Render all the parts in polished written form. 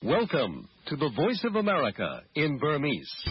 Welcome to the Voice of America in Burmese. ။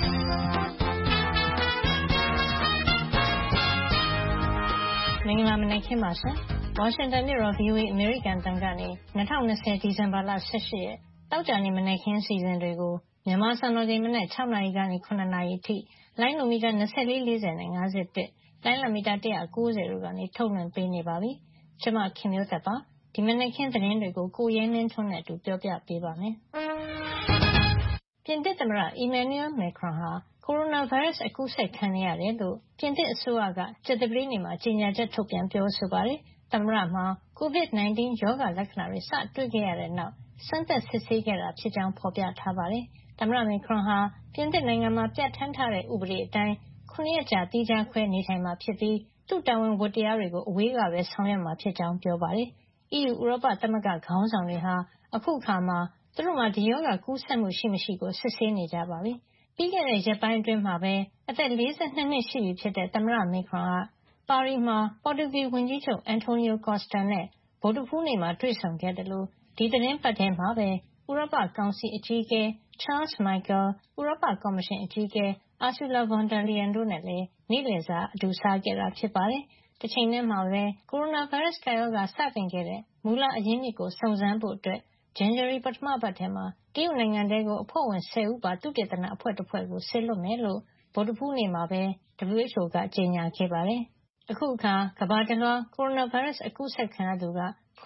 မင်္ဂလာမနက်ခင်းပါရှင်။ ဝါရှင်တန်မြို့တော် VOA အမေရိကန်အသံကနေ2020ဒီဇင်ဘာလ18ရက်တောက်ကြနေမနက်ခင်းစီစဉ်တွေကိုမြန်မာစံတော်ချိန်မနက်6နာရီကနေ9နာရီအထိလိုင်းလိုမီတာ24 40နဲ့51လိုင်းလိုမီတာ190တို့ကနေထုတ်လွှင့်ပေးနေပါပြီ။ကျွန်မခင်မျိုးသက်ပါဒီမနက်ခင်းသတင်းတွေကိုကိုရဲနှင်းထွန်းနဲ့အတူပြောပြပေးပါမယ်။ပြင်သစ်သမ္မတ Emmanuel Macron ဟာကိုရိုနာဗိုင်းရပ်စ်အကူးစက်ခံနေရတယ်လို့ပြင်သစ်အစိုးရကကြာသပတေးနေ့မှာကြေညာချက်ထုတ်ပြန်ပြောဆိုပါတယ်။သမ္မတမှာ COVID-19 ရောဂါလက္ခဏာတွေစတွေ့ခဲ့ရတဲ့နောက်စမ်းသပ်စစ်ဆေးခဲ့တာဖြစ်ကြောင်းဖော်ပြထားပါတယ်။သမ္မတ Macron ဟာပြင်သစ်နိုင်ငံမှာပြဋ္ဌာန်းထားတဲ့ဥပဒေအတိုင်း9ရက်ကြာသီးခြားခွဲနေထိုင်မှာဖြစ်ပြီးသူ့တာဝန်ဝတ္တရားတွေကိုအဝေးကပဲဆောင်ရွက်မှာဖြစ်ကြောင်းပြောပါတယ်။ EU ဥရောပသမဂ္ဂခေါင်းဆောင်တွေဟာအခုအခါမှာသူတို့မှာဒီရောဂါကူးစက်မှုရှိမရှိကိုစစ်ဆေးနေကြပါပြီ။ပြီးခဲ့တဲ့ရက်ပိုင်းအတွင်းမှာပဲအသက်42နှစ်ရှိပြီဖြစ်တဲ့သမ္မတ Macron ကပါရီမှာပေါ်တူဂီဝန်ကြီးချုပ် Antonio Costa နဲ့ဗုဒ္ဓဟူးနေ့မှာတွေ့ဆုံခဲ့တယ်လို့ဒီသတင်းပတ်ထဲမှာပဲဥရောပကောင်စီအကြီးအကဲ Charles Michel ဥရောပကော်မရှင်အကြီးအကဲ Ursula von der Leyen တို့နဲ့လည်းနေ့လည်စာအတူစားခဲ့တာဖြစ်ပါတယ်။တချိန်တည်းမှာပဲကိုရိုနာဗိုင်းရပ်စ်ကပ်ရောဂါစတင်ခဲ့တဲ့မူလအရင်းမြစ်ကိုစုံစမ်းဖို့အတွက်ဇန်နဝါရီပထမပတ်ထဲမှာတရုတ်နိုင်ငံတဲကိုအဖွဲ့ဝင်10ဦးပါသုတေသနအဖွဲ့တစ်ဖွဲ့ကိုစေလွှတ်မယ်လို့ဗုဒ္ဓဟူးနေ့မှာပဲ WHO ကကြေညာခဲ့ပါတယ်။အခုအခါကမ္ဘာတလွှားကိုရိုနာဗိုင်းရပ်စ်အကူးစက်ခံရသူက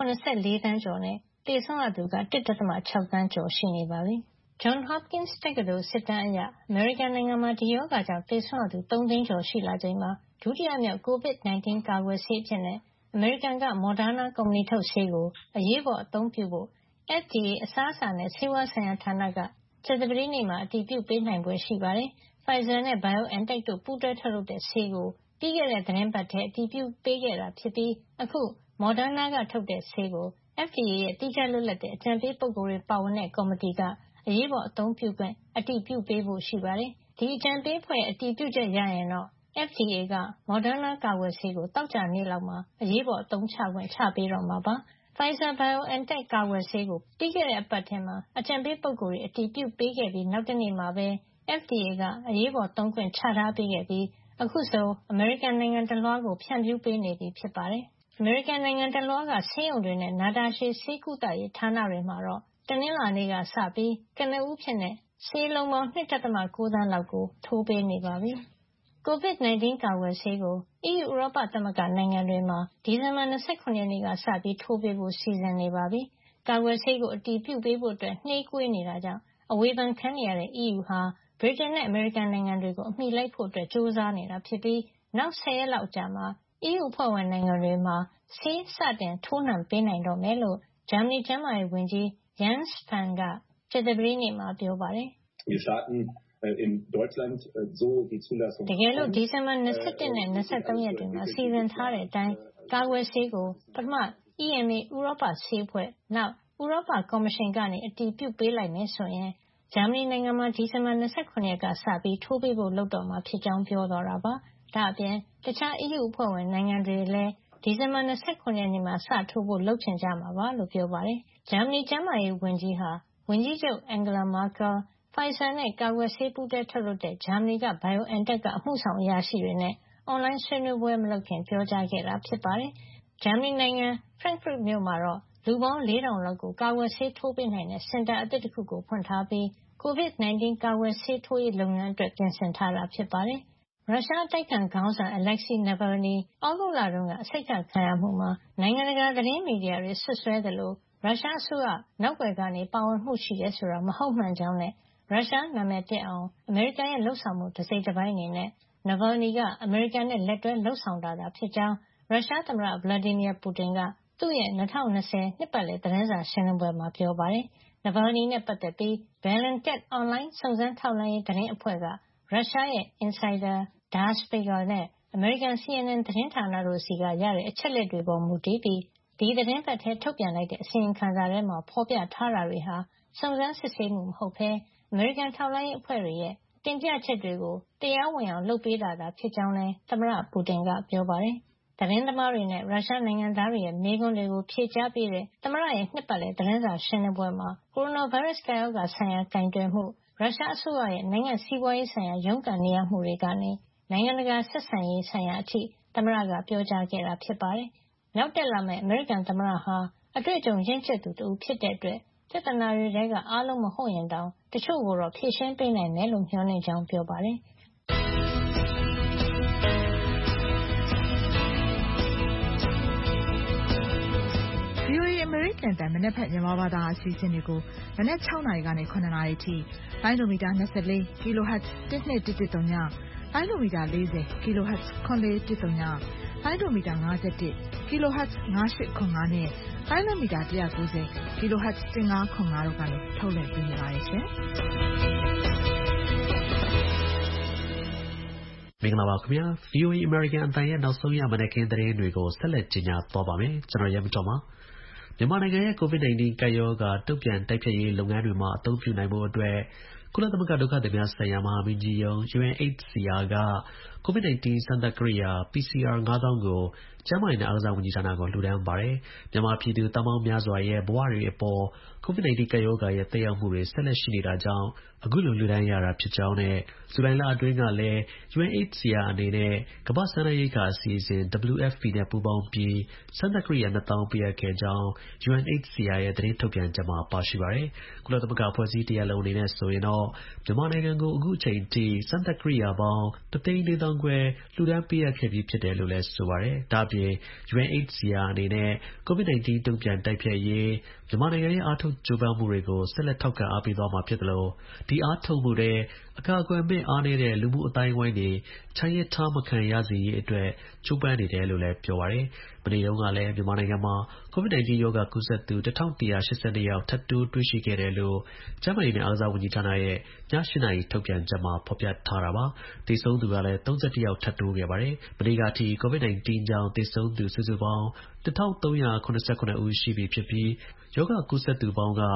84သန်းကျော်နဲ့သေဆုံးရသူက 1.6 သန်းကျော်ရှိနေပါပြီ။ Johns Hopkins တက္ကသိုလ်စစ်တမ်းအရအမေရိကန်နိုင်ငံမှာဒီရောဂါကြောင့်သေဆုံးရသူ3သိန်းကျော်ရှိလာချိန်မှာဒုတိယမြောက် COVID-19 ကာကွယ်ဆေးအဖြစ်နဲ့အမေရိကန်က Moderna ကုမ္ပဏီထုတ်ဆေးကိုအရေးပေါ်အသုံးပြုဖို့ FDA အစားအစာနဲ့ဆေးဝါးဆိုင်ရာဌာနကကြာသပတေးနေ့မှာအတည်ပြုပေးနိုင်ဖွယ်ရှိပါတယ်။ Pfizer နဲ့ BioNTech တို့ပူးတွဲထုတ်လုပ်တဲ့ဆေးကိုပြီးခဲ့တဲ့သီတင်းပတ်ထဲအတည်ပြုပေးခဲ့တာဖြစ်ပြီးအခု Moderna ကထုတ်တဲ့ဆေးကို FDA ရဲ့သီးခြားလွတ်လပ်တဲ့အကြံပေးပုဂ္ဂိုလ်တွေပါဝင်တဲ့ကော်မတီကအရေးပေါ်အသုံးပြုခွင့်အတည်ပြုပေးဖို့ရှိပါတယ်။ဒီအကြံပေးအဖွဲ့အတည်ပြုချက်ရရင်တော့ FDA က Moderna ကာကွယ်ဆေးကိုသောကြာနေ့လောက်မှာအရေးပေါ်အသုံးချခွင့်ချပေးတော့မှာပါ။ Pfizer-BioNTech ကာကွယ်ဆေးကိုပြီးခဲ့တဲ့အပတ်ထဲမှာအကြံပေးပုဂ္ဂိုလ်တွေအတည်ပြုပေးခဲ့ပြီးနောက်တနေ့မှာပဲ FDA ကအရေးပေါ်သုံးခွင့်ချထားပေးခဲ့ပြီးအခုဆိုအမေရိကန်နိုင်ငံတလွှားကိုဖြန့်ဖြူးပေးနေပြီဖြစ်ပါတယ်။အမေရိကန်နိုင်ငံတလွှားကဆေးရုံတွေနဲ့နာတာရှည်ဆေးကုသရေးဌာနတွေမှာတော့တနင်္လာနေ့ကစပြီးကနဦးဖြစ်တဲ့ဆေးလုံးပေါင်း 2.9 သန်းလောက်ကိုထိုးပေးနေပါပြီ။ COVID-19 ကာကွယ်ဆေးကို EU ဥရောပသမဂ္ဂနိုင်ငံတွေမှာဒီဇင်ဘာ29ရက်နေ့ကစပြီးထိုးပေးဖို့စီစဉ်နေပါပြီ။ကာကွယ်ဆေးကိုအတည်ပြုပေးဖို့နှေးကွေးနေတာကြောင့်အဝေဖန်ခံနေရတဲ့ EU ဟာဗြိတိန်နဲ့အမေရိကန်နိုင်ငံတွေကိုအမီလိုက်ဖို့ကြိုးစားနေတာဖြစ်ပြီးနောက်10ရက်လောက်ကြာမှာ EU အဖွဲ့ဝင်နိုင်ငံတွေမှာဆေးစတင်ထိုးနှံပေးနိုင်တော့မယ်လို့ဂျာမနီကျန်းမာရေးဝန်ကြီး Jens Spahn ကကြာသပတေးနေ့မှာပြောပါတယ်။တကယ်လို့ဒီဇင်ဘာ21နဲ့23ရက်တွေမှာစီစဉ်ထားတဲ့အတိုင်းကာကွယ်ဆေးကိုပထမ EMA ဥရောပဆေးအဖွဲ့နောက်ဥရောပကော်မရှင်ကနေအတည်ပြုပေးလိုက်မယ်ဆိုရင်ဂျာမနီနိုင်ငံမှာဒီဇင်ဘာ29ရက်ကစပြီးထိုးပေးဖို့လုပ်တော့မှာဖြစ်ကြောင်းပြောသွားတာပါ။ဒါ့အပြင်တခြား EU အဖွဲ့ဝင်နိုင်ငံတွေလည်းဒီဇင်ဘာ29ရက်နေ့မှာစထိုးဖို့လုပ်ချင်ကြမှာပါလို့ပြောပါတယ်။ဂျာမနီကျန်းမာရေးဝန်ကြီးဟာဝန်ကြီးချုပ် Angela Merkel, Pfizer နဲ့ကာကွယ်ဆေးပူးတွဲထုတ်လုပ်တဲ့ဂျာမနီက BioNTech ကအမှုဆောင်အရာရှိတွေနဲ့အွန်လိုင်းဆွေးနွေးပွဲမလုပ်ခင်ပြောကြားခဲ့တာဖြစ်ပါတယ်။ဂျာမနီနိုင်ငံ Frankfurt မြို့မှာတော့လူပေါင်း 4,000 လောက်ကိုကာကွယ်ဆေးထိုးပေးနိုင်တဲ့စင်တာအသစ်တခုကိုဖွင့်ထားပြီး COVID-19 ကာကွယ်ဆေးထိုးရေးလုပ်ငန်းအတွက်ပြင်ဆင်ထားတာဖြစ်ပါတယ်။ရုရှားအတိုက်အခံခေါင်းဆောင် Alexei Navalny သြဂုတ်လတုန်းကအဆိပ်ခတ်ခံရမှုမှာနိုင်ငံတကာသတင်းမီဒီယာတွေစွပ်စွဲသလိုရုရှားအစိုးရနောက်ကွယ်ကနေပါဝင်မှုရှိတယ်ဆိုတာမဟုတ်မှန်ကြောင်းနဲ့ရုရှားနာမည်ပျက်အောင်အမေရိကန်ရဲ့လုပ်ဆောင်မှုတစိတ်တပိုင်းအနေနဲ့ Navalny ကအမေရိကန်နဲ့လက်တွဲလုပ်ဆောင်တာသာဖြစ်ကြောင်းရုရှားသမ္မတ Vladimir Putin ကသူ့ရဲ့2020နှစ်ပတ်လည်သတင်းစာရှင်းလင်းပွဲမှာပြောပါတယ်။ Navalny နဲ့ပတ်သက်ပြီး Bellingcat အွန်လိုင်းစုံစမ်းထောက်လှမ်းရေးသတင်းအဖွဲ့ကရုရှားရဲ့ Insider, Der Spiegel နဲ့အမေရိကန် CNN သတင်းဌာနတို့ဆီကရတဲ့အချက်အလက်တွေပေါ်မူတည်ပြီးဒီသီတင်းပတ်ထဲထုတ်ပြန်လိုက်တဲ့အစီရင်ခံစာထဲမှာဖော်ပြထားတာတွေဟာစုံစမ်းစစ်ဆေးမှုမဟုတ်ဘဲအမေရိကန်ထောက်လှမ်းရေးအဖွဲ့တွေရဲ့တင်ပြချက်တွေကိုတရားဝင်အောင်လုပ်ပေးတာသာဖြစ်ကြောင်းလည်းသမ္မတပူတင်ကပြောပါတယ်သတင်းသမားတွေနဲ့ ရုရှားနိုင်ငံသားတွေရဲ့မေးခွန်းတွေကိုဖြေကြားပေးတဲ့သမ္မတရဲ့နှစ်ပတ်လည်သတင်းစာရှင်းလင်းပွဲမှာ ကိုရိုနာဗိုင်းရပ်စ်ကပ်ရောဂါဆိုင်ရာကိုင်တွယ်မှု၊ ရုရှားအစိုးရရဲ့နိုင်ငံ့စီးပွားရေးဆိုင်ရာရုန်းကန်နေရမှုတွေကနေ နိုင်ငံတကာဆက်ဆံရေးဆိုင်ရာအထိသမ္မတကပြောကြားခဲ့တာဖြစ်ပါတယ်။ နောက်တက်လာမယ့်အမေရိကန်သမ္မတဟာအတွေ့အကြုံရင့်ကျက်သူတဦးဖြစ်တဲ့အတွက်ပြဿနာတွေထဲကအားလုံးမဟုတ်ရင်တောင်တချို့ကိုတော့ဖြေရှင်းပေးနိုင်မယ်လို့မျှော်လင့်ကြောင်းပြောပါတယ်။ VOA အမေရိကန်အသံမနက်ဖြန်မြန်မာဘာသာအစီအစဉ်တွေကိုမနက်6နာရီကနေ9နာရီအထိလိုင်းဒိုမီတာ24 kHz 1213ညလိုင်းဒိုမီတာ40 kHz 9410ညလိုင်းဒိုမီတာ51 kHz 9805နဲ့လိုင်းဒိုမီတာ190 kHz 1505တို့ကနေထုတ်လွှင့်ပေးနေပါတယ်ရှင်။မင်္ဂလာပါခင်ဗျာ VOA American အသံရဲ့နောက်ဆုံးရမနက်ခင်းသတင်းတွေကိုဆက်လက်ကြီးညာသွားပါမယ်ကျွန်တော်ရဲမတော်ပါမြန်မာနိုင်ငံရဲ့ COVID-19 ကပ်ရောဂါတုံ့ပြန်တိုက်ဖျက်ရေးလုပ်ငန်းတွေမှာအသုံးပြုနိုင်ဖို့အတွက်ကုလသမဂ္ဂဒုက္ခသည်များဆိုင်ရာမဟာမင်းကြီးရုံး UNHCR က COVID-19 စမ်းသပ်ကိရိယာ PCR 5000 ကိုကျန်းမာရေးနဲ့အားကစားဝန်ကြီးဌာနကိုလှူဒါန်းပါတယ်မြန်မာပြည်သူသန်းပေါင်းများစွာရဲ့ဘဝတွေအပေါ် COVID-19 ကပ်ရောဂါရဲ့သက်ရောက်မှုတွေဆက်လက်ရှိနေတာကြောင့်အခုလိုလှူဒါန်းရတာဖြစ်ကြောင်းနဲ့ဇူလိုင်လအတွင်းကလည်း UNHCR အနေနဲ့ကမ္ဘာ့စားနပ်ရိက္ခာအစီအစဉ် WFP နဲ့ပူးပေါင်းပြီးစမ်းသပ်ကိရိယာ 2000 ပေးအပ်ခဲ့ကြောင်း UNHCR ရဲ့သတင်းထုတ်ပြန်ချက်မှာပါရှိပါတယ်ကုလသမဂ္ဂအဖွဲ့အစည်းတစ်ရပ်လုံးအနေနဲ့ဆိုရင်တော့မြန်မာနိုင်ငံကိုအခုအချိန်အထိစမ်းသပ်ကိရိယာပေါင်း 1,400,000 ခွဲလှူဒါန်းပေးအပ်ခဲ့ပြီးဖြစ်တယ်လို့လည်းဆိုပါတယ်ဒါ့အပြင် UNHCR အနေနဲ့ COVID-19 တုံ့ပြန်တိုက်ဖျက်ရေးမြန်မာနိုင်ငံရဲ့အားထုတ်ကြိုးပမ်းမှုတွေကိုဆက်လက်ထောက်ခံအားပေးသွားမှာဖြစ်သလိုဒီအားထုတ်မှုတွေအကာအကွယ်မဲ့အားနည်းတဲ့လူမှုအတိုင်းအဝိုင်းတွေချန်ရစ်ထားမခံရစေရေးအတွက်ကြိုးပမ်းနေတယ်လို့လည်းပြောပါတယ်မနေ့တုန်းကလည်းမြန်မာနိုင်ငံမှာ COVID-19 ရောဂါကူးစက်သူ 1182 ယောက်ထပ်တိုးတွေ့ရှိခဲ့တယ်လို့ကျန်းမာရေးနဲ့အားကစားဝန်ကြီးဌာနရဲ့ည 8 နာရီထုတ်ပြန်ချက်မှာဖော်ပြထားတာပါသေဆုံးသူကလည်း 31 ယောက်ထပ်တိုးခဲ့ပါတယ်မနေ့ကအထိ COVID-19 ကြောင့်သေဆုံးသူစုစုပေါင်း 1389 ဦးရှိပြီဖြစ်ပြီးရောဂါကူးစက်သူပေါင်းက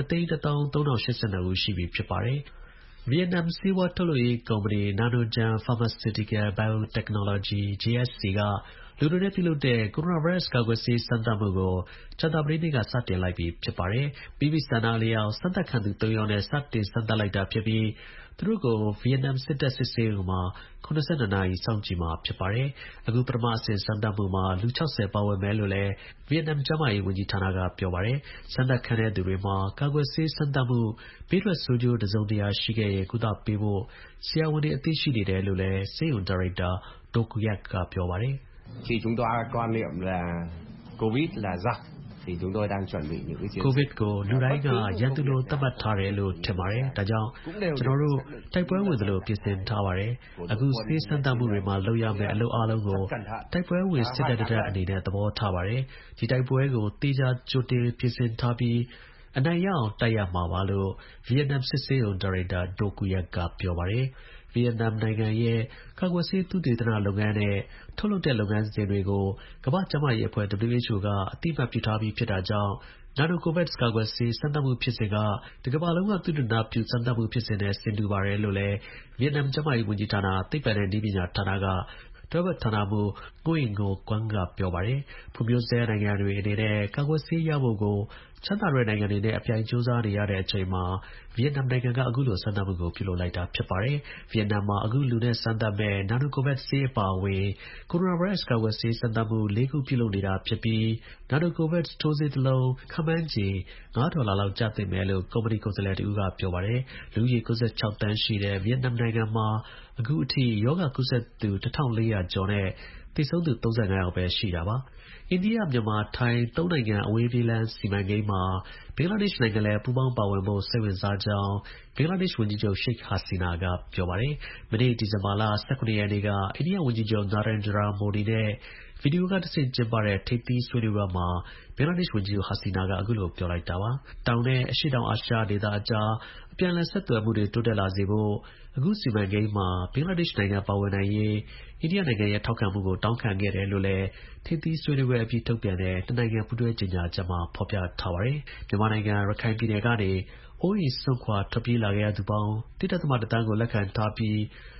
1,130,082 ဦးရှိပြီဖြစ်ပါတယ်ဗီယက်နမ်ဆေးဝါးထုတ်လုပ်ရေးကုမ္ပဏီ Nanogen Pharmaceutical Biotechnology (JSC) ကလူတွေနဲ့ပြုလုပ်တဲ့ ကိုရိုနာဗိုင်းရပ်စ်ကာကွယ်ဆေးစမ်းသပ်မှုကိုကြာသပတေးနေ့ကစတင်လိုက်ပြီဖြစ်ပါတယ်မိမိဆန္ဒအလျောက်စမ်းသပ်ခံသူ 3 ယောက်နဲ့စတင်စမ်းသပ်လိုက်တာဖြစ်ပြီးသူတို့ကိုဗီယက်နမ်စစ်တပ်စစ်ဆေးရုံမှာ72 နာရီစောင့်ကြည့်မှာဖြစ်ပါတယ်အခုပထမအဆင့်စမ်းသပ်မှုမှာလူ 60 ပါဝင်မယ်လို့လည်းဗီယက်နမ်ကျန်းမာရေးဝန်ကြီးဌာနကပြောပါတယ်စမ်းသပ်ခံတဲ့သူတွေမှာကာကွယ်ဆေးစမ်းသပ်မှုဘေးထွက်ဆိုးကျိုးတစ်စုံတစ်ရာရှိခဲ့ရင်ကုသပေးဖို့ဆရာဝန်တွေအသိရှိနေတယ်လို့လည်းဆေးရုံဒါရိုက်တာ Do Cuyac ကပြောပါတယ် Khi chúng tôi quan niệm là COVID là giặc thì chúng tôi đang chuẩn bị những cái chiến COVID ကိုလူတိုင်းကရန်သူလိုသတ်မှတ်ထားတယ်လို့ထင်ပါတယ်ဒါကြောင့်ကျွန်တော်တို့တိုက်ပွဲဝင်သလိုပြင်ဆင်ထားပါတယ်အခုဆေးစမ်းသပ်မှုတွေမှာလုပ်ရမယ့်အလုပ်အားလုံးကိုတိုက်ပွဲဝင်စစ်တပ်အနေနဲ့သဘောထားပါတယ်ဒီတိုက်ပွဲကိုတေချာကြိုတင်ပြင်ဆင်ထားပြီးအနိုင်ရအောင်တိုက်ရမှာပါလို့ဗီယက်နမ်စစ်ဆေးရုံဒါရိုက်တာ Do Cuyac ကပြောပါတယ်ဗီယက်နမ်နိုင်ငံရဲ့ကာကွယ်ဆေးသုတေသနလုပ်ငန်းနဲ့ထုတ်လုပ်တဲ့လုပ်ငန်းစဉ်တွေကိုကမ္ဘာ့ကျန်းမာရေးအဖွဲ့ WHO ကအသိအမှတ်ပြုထားပြီးဖြစ်တာကြောင့်Nanocovax ကာကွယ်ဆေးစမ်းသပ်မှုဖြစ်စဉ်ကတစ်ကမ္ဘာလုံးကသုတေသနပြုစမ်းသပ်မှုဖြစ်စဉ်နဲ့ဆင်တူပါတယ်လို့လည်းဗီယက်နမ်ကျန်းမာရေးဝန်ကြီးဌာနသိပ္ပံနဲ့နည်းပညာဌာနကတွဲဘက်ဌာနမှူး Nguyen Ngo Quang ကပြောပါတယ်ဖွံ့ဖြိုးဆဲနိုင်ငံတွေအနေနဲ့ကာကွယ်ဆေးရဖို့ကိုချမ်းသာတဲ့နိုင်ငံတွေနဲ့အပြိုင်ကြိုးစားနေရတဲ့အချိန်မှာဗီယက်နမ်နိုင်ငံကအခုလိုစမ်းသပ်မှုကိုပြုလုပ်လိုက်တာဖြစ်ပါတယ်ဗီယက်နမ်မှာအခုလူနဲ့စမ်းသပ်မဲ့ Nanocovax ဆေးအပါအဝင်ကိုရိုနာဗိုင်းရပ်စ်ကာကွယ်ဆေးစမ်းသပ်မှု4 ခုပြုလုပ်နေတာဖြစ်ပြီး Nanocovax ထိုးဆေးတစ်လုံးခန့်မှန်းခြေ$5လောက်ကျသင့်မယ်လို့ကုမ္ပဏီကိုယ်စားလှယ်တစ်ဦးကပြောပါတယ်လူဦးရေ 96 သန်းရှိတဲ့ဗီယက်နမ်နိုင်ငံမှာအခုအထိရောဂါကူးစက်သူ 1,400 ကျော်နဲ့သေဆုံးသူ 35 ယောက်ပဲရှိတာပါအိန္ဒိယမြန်မာထိုင်း3နိုင်ငံအဝေးပြေးလမ်းစီမံကိန်းမှာဘင်္ဂလားဒေ့ရှ်နိုင်ငံလည်းပူးပေါင်းပါဝင်ဖို့စိတ်ဝင်စားကြောင်းဘင်္ဂလားဒေ့ရှ်ဝန်ကြီးချုပ် Sheikh Hasina ကပြောပါတယ်မနေ့ဒီဇင်ဘာလ 17 ရက်နေ့ကအိန္ဒိယဝန်ကြီးချုပ် Narendra Modi နဲ့ဗီဒီယိုကတဆင့်ကျင်းပတဲ့ထိပ်သီးဆွေးနွေးပွဲမှာဘင်္ဂလားဒေ့ရှ်ဝန်ကြီးချုပ် Hasina ကအခုလိုပြောလိုက်တာပါတောင်နဲ့အရှေ့တောင်အာရှဒေသအကြားအပြန်အလှန်ဆက်သွယ်မှုတွေတိုးတက်လာစေဖို့အခုစီမံကိန်းမှာဘင်္ဂလားဒေ့ရှ်နိုင်ငံပါဝင်နိုင်ရေးအိန္ဒိယနိုင်ငံရဲ့ထောက်ခံမှုကိုတောင်းခံခဲ့တယ်လို့လည်းထိပ်သီးဆွေးနွေးပွဲအပြီးထုတ်ပြန်တဲ့နှစ်နိုင်ငံပူးတွဲကြေညာချက်မှာဖော်ပြထားပါတယ်မြန်မာနိုင်ငံရခိုင်ပြည်နယ်ကနေအိုးအိမ်စွန့်ခွာထွက်ပြေးလာခဲ့ရသူပေါင်း 1.1 သန်းကိုလက်ခံထားပြီး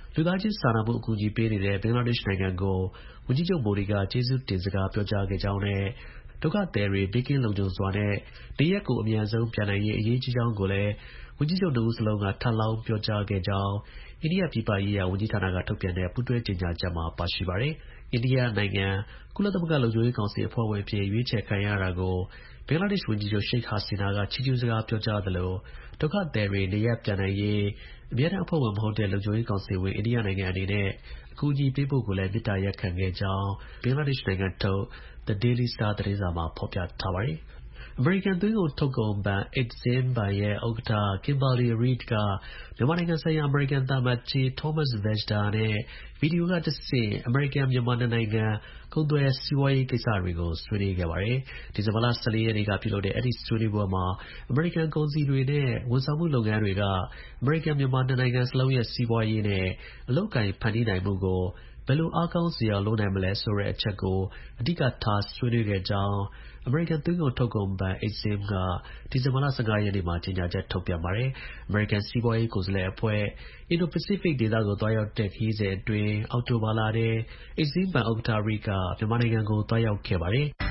လူသားချင်းစာနာမှုအကူအညီပေးနေတဲ့ဘင်္ဂလားဒေ့ရှ်နိုင်ငံကိုဝန်ကြီးချုပ်မိုဒီကကျေးဇူးတင်စကားပြောကြားခဲ့ကြောင်းနဲ့ဒုက္ခသည်တွေဘေးကင်းလုံခြုံစွာနဲ့နေရပ်ကိုအမြန်ဆုံးပြန်နိုင်ရေးအရေးကြီးကြောင်းကိုလည်းဝန်ကြီးချုပ်တို့စလုံးကထပ်လောင်းပြောကြားခဲ့ကြောင်းအိန္ဒိယပြည်ပရေးရာဝန်ကြီးဌာနကထုတ်ပြန်တဲ့ပူးတွဲကြေညာချက်မှာပါရှိပါတယ်။အိန္ဒိယနိုင်ငံကုလသမဂ္ဂလုံခြုံရေးကောင်စီအဖွဲ့ဝင်အဖြစ်ရွေးချယ်ခံရတာကိုဘင်္ဂလားဒေ့ရှ်ဝန်ကြီးချုပ်ရှိတ်ဟာစီနာကချီးကျူးစကားပြောကြားသလိုဒုက္ခသည်တွေနေရပ်ပြန်နိုင်ရေးအမြဲတမ်းအဖွဲ့ဝင်မဟုတ်တဲ့လုံခြုံရေးကောင်စီဝင်အိန္ဒိယနိုင်ငံအနေနဲ့အကူအညီပေးဖို့ကိုလည်းမေတ္တာရပ်ခံခဲ့ကြောင်းဘင်္ဂလားဒေ့ရှ်နိုင်ငံထုတ် The Daily Star သတင်းစာမှာဖော်ပြထားပါတယ်။အမေရိကန်သွင်းကုန်ထုတ်ကုန်ဘဏ် Exim ဘဏ်ရဲ့ဥက္ကဋ္ဌ Kimberly Reid ကမြန်မာနိုင်ငံဆိုင်ရာအမေရိကန်သံအမတ်ကြီး Thomas Vajda နဲ့ဗီဒီယိုကတဆင့်အမေရိကန်မြန်မာနှစ်နိုင်ငံကုန်သွယ်စီးပွားရေးကိစ္စတွေကိုဆွေးနွေးခဲ့ပါတယ်။ဒီဇင်ဘာလ 14 ရက်နေ့ကပြုလုပ်တဲ့အဲဒီဆွေးနွေးပွဲမှာအမေရိကန်ကုန်စည်တွေနဲ့ဝန်ဆောင်မှုလုပ်ငန်းတွေကအမေရိကန်မြန်မာနှစ်နိုင်ငံစလုံးရဲ့စီးပွားရေးနဲ့အလုပ်အကိုင်ဖန်တီးနိုင်မှုကိုဘယ်လိုအားကောင်းစေအောင်လုပ်နိုင်မလဲဆိုတဲ့အချက်ကိုအဓိကထားဆွေးနွေးခဲ့ကြောင်းအမေရိကန်သွင်းကုန်ထုတ်ကုန်ဘဏ် Exim ကဒီဇင်ဘာလ 15 ရက်နေ့မှာကြေညာချက်ထုတ်ပြန်ပါတယ်။အမေရိကန်စီးပွားရေးကိုယ်စားလှယ်အဖွဲ့အင်ဒိုပစိဖိတ်ဒေသကိုသွားရောက်တဲ့ခရီးစဉ်အတွင်းအောက်တိုဘာလထဲ Exim ဘဏ်ဥက္ကဋ္ဌ Reid ကမြန်မာနိုင်ငံကိုသွားရောက်ခဲ့ပါတယ်။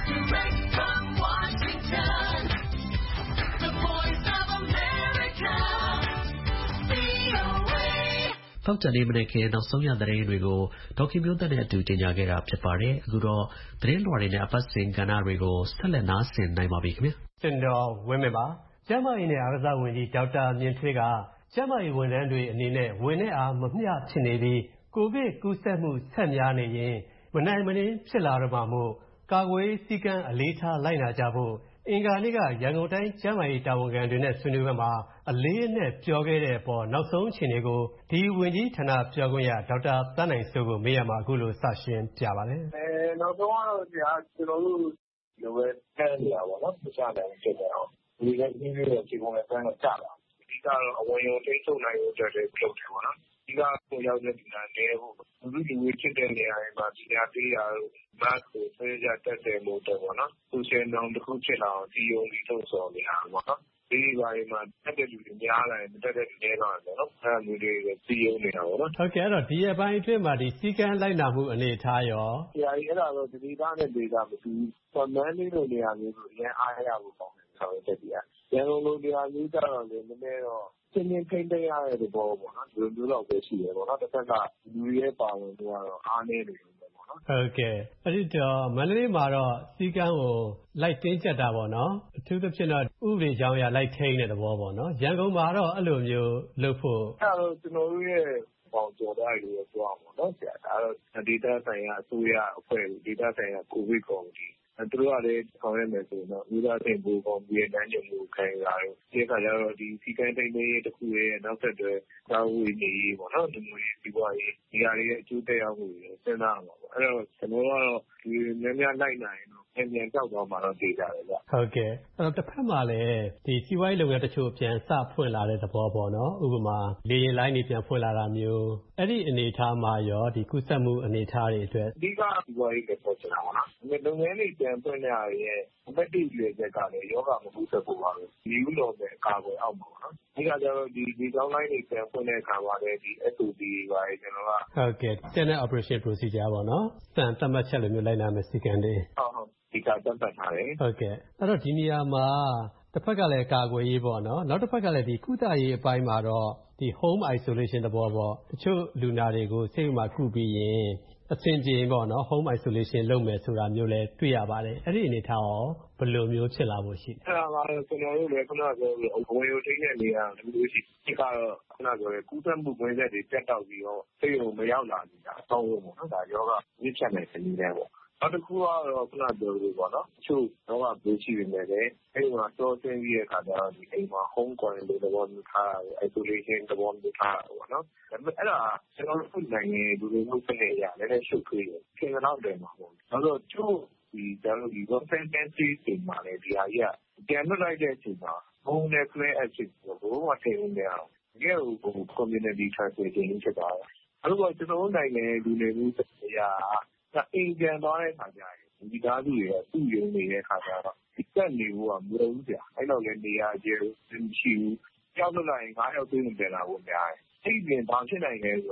သောကြာနေ့မနက်ခင်းနောက်ဆုံးရသတင်းတွေကိုဒေါက်ခင်မျိုးသက်နဲ့အတူကြေညာခဲ့တာဖြစ်ပါတယ်။အခုတော့သတင်းလွှာတွေနဲ့အပတ်စဉ်ကဏ္ဍတွေကိုဆက်လက်နားဆင်နိုင်ပါပြီခင်ဗျာ။ကျွန်တော်ဝင်းမြပါကျန်းမာရေးနဲ့အားကစားဝန်ကြီးဒေါက်တာမြင့်ထွေးကကျန်းမာရေးဝန်ထမ်းတွေအနေနဲ့ဝန်နဲ့အားမမျှဖြစ်နေပြီးကိုဗစ်ကူးစက်မှုဆက်များနေရင်မနိုင်မနင်းဖြစ်လာတော့မှာမို့ကာကွယ်ရေးစည်းကမ်းအလေးထားလိုက်နာကြဖို့အင်္ဂါနေ့ကရန်ကုန်တိုင်းကျန်းမာရေးတာဝန်ခံတွေနဲ့ဆွေးနွေးပွဲမှာအလေးအနက်ပြောခဲ့တဲ့အပေါ်နောက်ဆုံးအခြေအနေကိုဒီဝန်ကြီးဌာနပြောခွင့်ရဒေါက်တာသန်းနိုင်စိုးကိုမေးရမှာအခုလိုစရှင်းပြပါတယ်။နောက်ဆုံးကတော့ကျွန်တော်တို့လိုပဲတန်းနေတာပေါ့နော်။ပြချနိုင်ဖြစ်နေအောင်ဒီကနေ့ရဲ့ဒီပုံနဲ့တန်းတော့ကြတာ။ဒီကတော့အဝင်ရုံထိထုတ်နိုင်ဖို့အတွက်လည်းလုပ်တယ်ပေါ့နော်။ဒီကကိုရောက်တဲ့ဒီနာနေဖို့လူလူဝေးဖြစ်တဲ့နေရာတွေမှာဒီညာပေးတာတို့mask ကိုဆွဲကြတက်တယ်လို့တော့ပေါ့နော်။social norm တစ်ခုဖြစ်လာအောင်ဒီယုံဒီထုတ်ဆော်နေတာပေါ့နော်။ဒီဘာတွေမှာတက်တဲ့လူတွေများလာရင်တက်တဲ့လူတွေတော့ပေါ့နော်။အဲ့လိုတွေစီယုံနေတာပေါ့နော်။ဟုတ်ကဲ့အဲ့တော့ဒီအပိုင်းအတွင်းမှာဒီစီကံလိုက်နာမှုအနေထားရောဆရာကြီးအဲ့ဒါတော့ဒီသားနဲ့ဒေတာမတူဘူး။ဆိုတော့မန်းလေးလိုနေရာမျိုးဆိုအရင်အားရဖို့ပေါ့ဆောင်ရွက်တဲ့ဒီကရန်ကုန်လိုနေရာမျိုးကြတော့လေနည်းနည်းတော့ချင်းချင်းထိမ့်သိမ်းရတဲ့သဘောပေါ့နော်ဒီလိုမျိုးတော့ပဲရှိတယ်ပေါ့နော်တစ်ခါကလူရဲ့ပါဝင်မှုကတော့အားနည်းနေတယ်ပေါ့နော်ဟုတ်ကဲ့အဲ့ဒီတော့မန္တလေးမှာတော့စီကံကိုလိုက်တင်းကျပ်တာပေါ့နော်အထူးသဖြင့်တော့ဥပဒေကြောင်းအရလိုက်ထိန်းတဲ့သဘောပေါ့နော်ရန်ကုန်မှာတော့အဲ့လိုမျိုးလုပ်ဖို့အဲ့တော့ကျွန်တော်တို့ရဲ့ပေါင်ကျော်သားတွေပြောအောင်ပေါ့နော်ဆရာဒါတော့ဒေတာဆိုင်ရာအစိုးရအဖွဲ့ဒေတာဆိုင်ရာကိုဗစ်ကော်မတီသူတို့ကလည်းဆောင်ရွက်မယ်ဆိုတော့ဥပဒေတင်ဖို့ကောင်းပြီးတဲ့တန်းကျုံမှုခံရတာတို့ဒီအခါကျတော့ဒီစီကံတိတ်သိမ်းတစ်ခုရဲ့နောက်ဆက်တွဲသာဝေနေရေးပေါ့နော်ဒီမျိုးရေးဒီဘွားရေးဒီဟာတွေရဲ့အကျိုးသက်ရောက်မှုတွေစဉ်းစားရမှာပေါ့အဲ့တော့ကျွန်တော်ကတော့ဒီများများလိုက်နိုင်တော့ပြန်ကြောက်သွားမှတော့သိကြတယ်ဗျဟုတ်ကဲ့အဲ့တော့တစ်ဖက်မှာလည်းဒီစီးပွားရေးလုပ်ငန်းတချို့ပြန်စဖွင့်လာတဲ့သဘောပေါ့နော်ဥပမာလေယာဉ်လိုင်းတွေပြန်ဖွင့်လာတာမျိုးအဲ့ဒီအနေအထားမှာရောဒီကုသမှုအနေအထားတွေအတွက်အဓိကစီးပွားရေးပဲပေါ်ချင်တာပေါ့နော်လုပ်ငန်းတွေပြန်ဖွင့်ရရဲ့အမတ်တိရွေးချက်ကလည်းယောဂမကူဆက်ဖို့ပါပဲဒီဥလုံးနဲ့အကာအကွယ်အောက်မှာပေါ့နော်ဒီကကျတော့ဒီကောင်းလိုင်းတွေပြန်ဖွင့်တဲ့အခါမှာလည်းဒီ SOP ပါလေကျွန်တော်ကဟုတ်ကဲ့ standard operation procedure ပေါ့နော်စံသတ်မှတ်ချက်လိုမျိုးလိုက်နာမယ်စီကံတွေဟုတ်ဒီကတက်ပတ်ထားတယ်ဟုတ်ကဲ့အဲ့တော့ဒီနေရာမှာတစ်ဖက်ကလည်းကာကွယ်ရေးပေါ့နော်နောက်တစ်ဖက်ကလည်းဒီကုသရေးအပိုင်းမှာတော့ဒီ home isolation သဘောပေါ့တချို့လူနာတွေကိုစိတ်မှာကုပြီးရင်အဆင်ပြေပေါ့နော် home isolation လုပ်မယ်ဆိုတာမျိုးလည်းတွေ့ရပါတယ်အဲ့ဒီအနေထားရောဘယ်လိုမျိုးဖြစ်လာဖို့ရှိလဲအဲ့ဒါကကျွန်တော်တို့လည်းခုနကပြောလို့အဝင်ရုံထိတဲ့နေရာတခုရှိဒီကတော့ခုနကပြောတဲ့ကုသမှုဝင်ဆက်တွေတက်တော့ပြီးတော့စိတ်ကိုမရောက်လာနေတာအကောင်းဆုံးပေါ့နော်ဒါယောဂမြင့်ဖြတ်နိုင်စနစ်တွေပေါ့နောက်တစ်ခုကတော့ခုနပြောလို့ပေါ့နော်အချို့တော့ကဘေးရှိနေတယ်အဲ့ဒီမှာတော့ဆင်းပြီးတဲ့အခါကျတော့ဒီအိမ်မှာ home quarantine သဘောမျိုးထားတာ isolation သဘောမျိုးထားတာပေါ့နော်ဒါပေမဲ့အဲ့ဒါကျွန်တော်တို့နိုင်ငံလူတွေမှုစနစ်အရလည်းရှုပ်ထွေးတယ်ခင်ဗျားတို့တယ်မှာပေါ့နောက်တော့ချို့ဒီကျွန်တော်တို့ဒီ consistency တွေမှာလည်းဒီဟာကြီးကပြန်လွတ်လိုက်တဲ့အချိန်မှာ home နဲ့ clear access ကိုဘယ်မှာထည့်နေရအောင်တကယ်ကို community transmission ဖြစ်သွားတယ်အဲ့တော့ကျွန်တော်တို့နိုင်ငံလူနေမှုအရာအိမ်ပြန်သွားတဲ့ခါကျရင်ဒီသားစုတွေကသူ့ယုံနေတဲ့ခါကျတော့ဒီတက်နေဖို့ကမလိုဘူးကြာအဲ့တော့လည်းနေရာကျဲမရှိဘူးကြောက်လို့လိုက်ရင်9ယောက်သွင်းပြန်လာဖို့များတယ်အဲ့ဒီပြင်ဘာဖြစ်နိုင်လဲဆိုတော့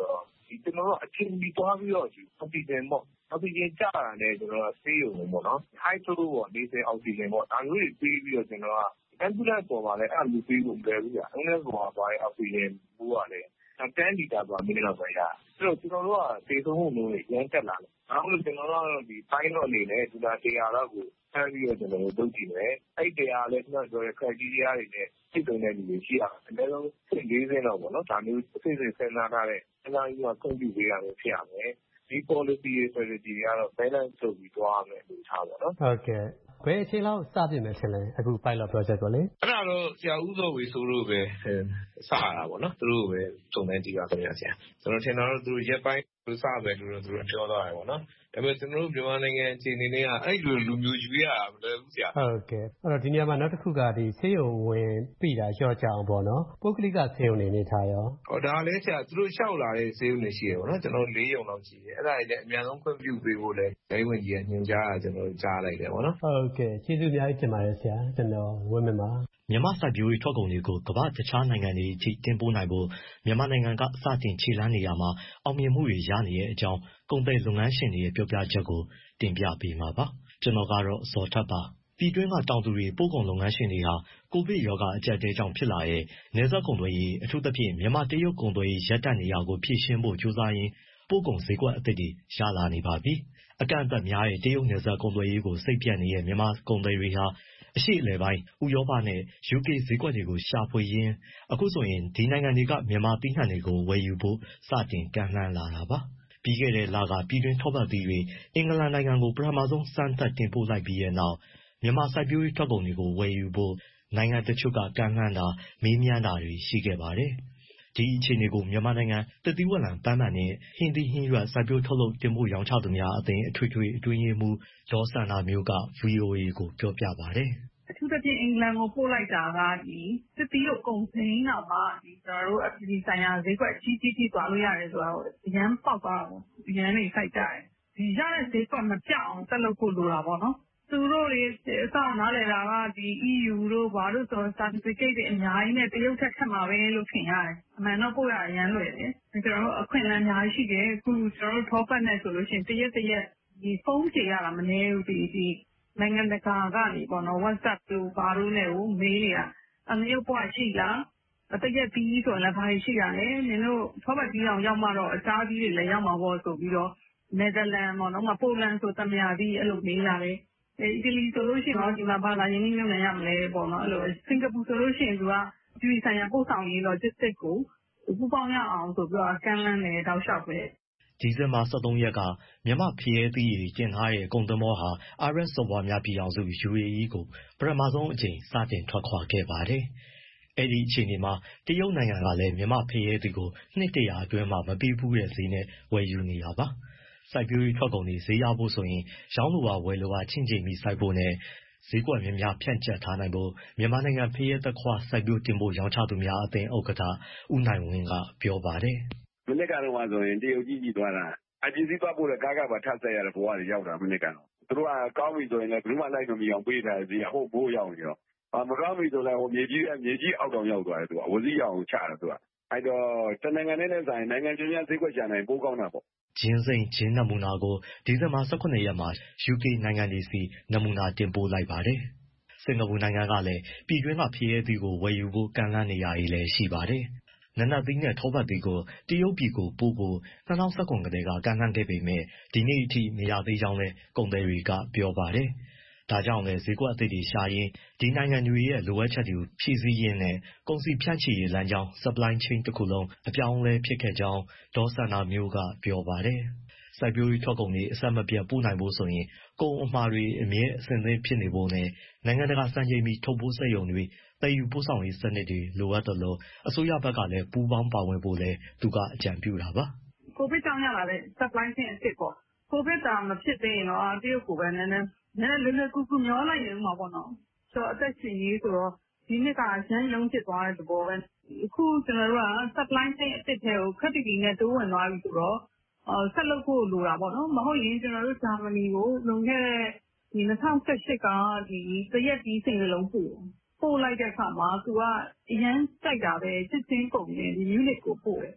ကျွန်တော်တို့အချိန်ကြီးသွားပြီးတော့အောက်ဆီဂျင်ပေါ့အောက်ဆီဂျင်ကျတာနဲ့ကျွန်တော်ဆေးရုံပေါ့နော် high flow ပေါ့နေစဉ်အောက်ဆီဂျင်ပေါ့ဒါမျိုးတွေပြီးတော့ကျွန်တော်က ambulance ပေါ်မှာလည်းအဲ့လိုပြီးလို့မလွယ်ဘူးကြာ ambulance ပေါ်မှာသွားတဲ့အောက်ဆီဂျင်ဘူးကလည်း10 liter per minute လောက်ပဲရအဲ့တော့ကျွန်တော်တို့ကသေဆုံးမှုမျိုးတွေရမ်းတက်လာတယ်အားလုံးကျွန်တော်တို့ဒီပိုင်းတော့အနေနဲ့ဒီမှာ100လောက်ကိုဆန်းပြီးတော့ကျွန်တော်တို့လုပ်ကြည့်မယ်အဲ့100လည်းကျွန်တော်တို့ criteria တွေနဲ့ဖြစ်နေတဲ့လူတွေရှိရအနည်းဆုံး40လောက်ပေါ့နော်ဒါမျိုးအစစ်စစ်စဉ်းစားထားတဲ့အများကြီးကကွန်ပျူတာတွေဖြစ်ရမယ်ဒီ policy တွေ strategy တွေကတော့ balance လုပ်ပြီးသွားရမယ်လို့ထားပါတော့ဟုတ်ကဲ့ဘယ်အချိန်လောက်စပြင်မယ်ထင်လဲအခု pilot project ကိုလေအဲ့ဒါတော့ဆရာဦးစောဝေဆိုလို့ပဲစရတာပေါ့နော်သူတို့ပဲစုံစမ်းကြည့်ပါခင်ဗျာဆရာကျွန်တော်ထင်တာတော့သူတို့ရက်ပိုင်းစပဲလို့သူတို့ပြောသွားတယ်ပေါ့နော်ဒါပေမဲ့ကျွန်တော်တို့မြန်မာနိုင်ငံအခြေအနေနဲ့ကအဲ့လိုလူမျိုးယူရတာမလွယ်ဘူးဆရာဟုတ်ကဲ့အဲ့တော့ဒီနေရာမှာနောက်တစ်ခုကဒီဆေးရုံဝင်ပြီတာလျှော့ကြအောင်ပေါ့နော်ပုဂ္ဂလိကဆေးရုံနေထားရောဟောဒါလည်းဆရာသူတို့လျှောက်လာတဲ့ဆေးရုံတွေရှိရပေါ့နော်ကျွန်တော်4ရုံလောက်ရှိတယ်အဲ့ဒါတွေလည်းအများဆုံးခွင့်ပြုပေးဖို့လည်းဒိုင်းဝင်ကြီးကညွှန်ကြားတာကျွန်တော်ကြားလိုက်တယ်ပေါ့နော်ဟုတ်ကဲ့ကျေးဇူးအများကြီးတင်ပါတယ်ဆရာကျွန်တော်ဝင်းမင်းပါမြန်မာစိုက်ပျိုးရေးထွက်ကုန်တွေကိုကမ္ဘာတခြားနိုင်ငံတွေအထိတင်ပို့နိုင်ဖို့မြန်မာနိုင်ငံကစတင်ခြေလှမ်းနေရမှာအောင်မြင်မှုတွေရနေတဲ့အကြောင်းကုန်သည်လုပ်ငန်းရှင်တွေရဲ့ပြောပြချက်ကိုတင်ပြပေးမှာပါကျွန်တော်ကတော့ဇော်ထက်ပါပြည်တွင်းကတောင်သူတွေပို့ကုန်လုပ်ငန်းရှင်တွေဟာကိုဗစ်ရောဂါအကျပ်အတည်းကြောင့်ဖြစ်လာတဲ့နယ်စပ်ကုန်သွယ်ရေးအထူးသဖြင့်မြန်မာတရုတ်ကုန်သွယ်ရေးရပ်တန့်နေရကိုဖြည့်ရှင်းဖို့ကြိုးစားရင်းပို့ကုန်ဈေးကွက်အသစ်တွေရလာနေပါပြီအကန့်အသတ်များတဲ့တရုတ်နယ်စပ်ကုန်သွယ်ရေးကိုစိတ်ပြတ်နေတဲ့မြန်မာကုန်သည်တွေဟာအရှေ့အလယ်ပိုင်းဥရောပနဲ့ UK ဈေးကွက်တွေကိုရှာဖွေရင်းအခုဆိုရင်ဒီနိုင်ငံတွေကမြန်မာသီးနှံတွေကိုဝယ်ယူဖို့စတင်ကမ်းလှမ်းလာတာပါပြီးခဲ့တဲ့လကပြည်တွင်းထောပတ်သီးတွေအင်္ဂလန်နိုင်ငံကိုပထမဆုံးစမ်းသပ်တင်ပို့လိုက်ပြီးတဲ့နောက်မြန်မာစိုက်ပျိုးရေးထွက်ကုန်တွေကိုဝယ်ယူဖို့နိုင်ငံတချို့ကကမ်းလှမ်းတာမေးမြန်းတာတွေရှိခဲ့ပါတယ်ဒီအခြေအနေကိုမြန်မာနိုင်ငံတသီးဝလံပန်းမန်နဲ့ဟင်းသီးဟင်းရွက်စိုက်ပျိုးထုတ်လုပ်တင်ပို့ရောင်းချသူများအသင်းအထွေထွေအတွင်းရေးမှူးဒေါ်စန္ဒာမျိုးက VOA ကိုပြောပြပါတယ်အထူးသဖြင့်အင်္ဂလန်ကိုပို့လိုက်တာကဒီသစ်သီးတို့ကုန်စည်နောက်မှာဒီကျွန်တော်တို့အပြည်ပြည်ဆိုင်ရာဈေးကွက်ကြီးကြီးသွားလို့ရတယ်ဆိုတော့အရန်ပေါက်သွားတာပေါ့အရန်နေစိုက်ကြတယ်ဒီရတဲ့ဈေးကွက်မပြောင်းတက်လို့ကိုလိုတာပေါ့နော်သူတို့တွေအစနားလည်တာကဒီ EU တို့ဘာလို့ဆို certificate တွေအများကြီးနဲ့တရုတ်ထက်ခက်မှာပဲလို့ထင်ရတယ်အမှန်တော့ပို့ရအရန်လွယ်တယ်ကျွန်တော်တို့အခွင့်အလမ်းအများကြီးရှိတယ်အခုကျွန်တော်တို့ profit နဲ့ဆိုလို့ရှိရင်တရက်ဒီဖုန်းဖြေရတာမနည်းဘူးဒီနိုင်ငံတကာကနေပေါ့နော် WhatsApp တို့ဘာလို့လဲကိုမေးနေတာအမျိုးပွားရှိလားတရက်ပြီးဆိုရင်လည်းဘာရှိရလဲနင်တို့ထောပတ်ပြီးအောင်ရောက်မှတော့အစားကြီးတွေလည်းရောက်မှာပေါ့ဆိုပြီးတော့နယ်သာလန်ပေါ့နော်ပိုလန်ဆိုတမယာပြီးအဲ့လိုမေးလာတယ်အီတလီဆိုလို့ရှိရင်တော့ဒီမှာဘာသာရင်းနှီးမြှုပ်နှံရမလဲပေါ့နော်အဲ့လိုစင်ကာပူဆိုလို့ရှိရင်သူကပြည်ဆိုင်ရာပို့ဆောင်ရေး logistics ကိုပူးပေါင်းရအောင်ဆိုပြီးတော့ကမ်းလှမ်းတယ်တောက်လျှောက်ပဲဒီဇင်ဘာ23ရက်ကမြန်မာဖျဲသီးတွေကျင်ထားတဲ့ကုန်သင်္ဘောဟာ RS စော်ဘွားများပြည်အောင်စု UAE ကိုပထမဆုံးအကြိမ်စတင်ထွက်ခွာခဲ့ပါတယ်။အဲ့ဒီအချိန်မှာတရုတ်နိုင်ငံကလည်းမြန်မာဖျဲသီးကိုနှစ်တရာအတွင်းမှာမပြီးဘူးတဲ့ဈေးနဲ့ဝယ်ယူနေတာပါ။စိုက်ပျိုးရေးထွက်ကုန်တွေဈေးရဖို့ဆိုရင်ရောင်းလိုပါဝယ်လိုပါချင့်ချိန်ပြီးစိုက်ဖို့နဲ့ဈေးကွက်များများဖြန့်ကျက်ထားနိုင်ဖို့မြန်မာနိုင်ငံဖျဲသခွားစိုက်ပျိုးတင်ပို့ရောင်းချသူများအသင်းဥက္ကဋ္ဌဦးနိုင်ဝင်းကပြောပါတယ်မနက်ကတော့ဆိုရင်တရုတ်ကြီးသွားတာအပစ္စည်းသွားပို့တဲ့ကားကပါထပ်ဆက်ရတဲ့ဘဝတွေရောက်တာမနက်ကတော့သူတို့ကကောင်းပြီဆိုရင်လည်းဘယ်သူမှလိုက်မမီအောင်ပေးထားတဲ့ဈေးကဟုတ်ဘိုးရောက်နေတော့မကောင်းပြီဆိုလည်းဟိုမြေကြီးအောက်တောင်ရောက်သွားတယ်သူကဝစီးအောင်ချတာသူကအဲ့တော့တနိုင်ငံနဲ့ဆိုင်နိုင်ငံချင်းများဈေးကွက်ချနိုင်ပိုးကောင်းတာပေါ့ဂျင်းစိန်ဂျင်းနမူနာကိုဒီဇင်ဘာ18ရက်မှာ UK နိုင်ငံတွေစီနမူနာတင်ပို့လိုက်ပါတယ်စင်ကာပူနိုင်ငံကလည်းပြည်တွင်းကဖျဲသီးကိုဝယ်ယူဖို့ကမ်းလှမ်းနေရည်လည်းရှိပါတယ်နနတ်သီးနဲ့ထောပတ်သီးကိုတရုတ်ပြည်ကိုပို့ဖို့2019ကတည်းကကမ်းလှမ်းခဲ့ပေမဲ့ဒီနေ့အထိမရသေးကြောင်းလည်းကုန်သည်တွေကပြောပါတယ်။ဒါကြောင့်လည်းဈေးကွက်အသစ်တွေရှာရင်းဒီနိုင်ငံတွေရဲ့လိုအပ်ချက်တွေကိုဖြည့်ဆည်းရင်းနဲ့ကုန်စည်ဖြန့်ချိရေးလမ်းကြောင်း supply chain တစ်ခုလုံးအပြောင်းအလဲဖြစ်ခဲ့ကြောင်းဒေါ်စန္ဒာမျိုးကပြောပါတယ်။စိုက်ပျိုးရေးထွက်ကုန်တွေအဆက်မပြတ်ပို့နိုင်ဖို့ဆိုရင်ကုန်အမှာတွေအမြဲအဆင်သင့်ဖြစ်နေဖို့နဲ့နိုင်ငံတကာစံချိန်မီထုတ်ပိုးစက်ရုံတွေသယ်ယူပို့ဆောင်ရေးစနစ်တွေလိုအပ်တယ်လို့အစိုးရဘက်ကလည်းပူးပေါင်းပါဝင်ဖို့လည်းသူကအကြံပြုတာပါကိုဗစ်ကြောင့်ရလာတဲ့ supply chain အစ်စ်ပေါ့ကိုဗစ်တာမဖြစ်သေးရင်တော့တရုတ်ကိုပဲနည်းနည်းလွယ်လွယ်ကူကူမျောလိုက်နေမှာပေါ့နော်ဆိုတော့အသက်ရှင်ရေးဆိုတော့ဒီနှစ်ကရမ်းလုံးဖြစ်သွားတဲ့သဘောပဲအခုကျွန်တော်တို့က supply chain အစ်စ်တွေကိုခက်တီတီနဲ့တိုးဝင်သွားပြီဆိုတော့ဆက်လုပ်ဖို့လိုတာပေါ့နော်မဟုတ်ရင်ကျွန်တော်တို့ဂျာမနီကိုလွန်ခဲ့တဲ့ဒီ2018ကဒီတရက်ဒီစိန်လုံးပို့လိုက်တဲ့အခါမှာသူကအရန်ကြိုက်တာပဲစစ်ချင်းပုံနဲ့ဒီ unit ကိုပို့တယ်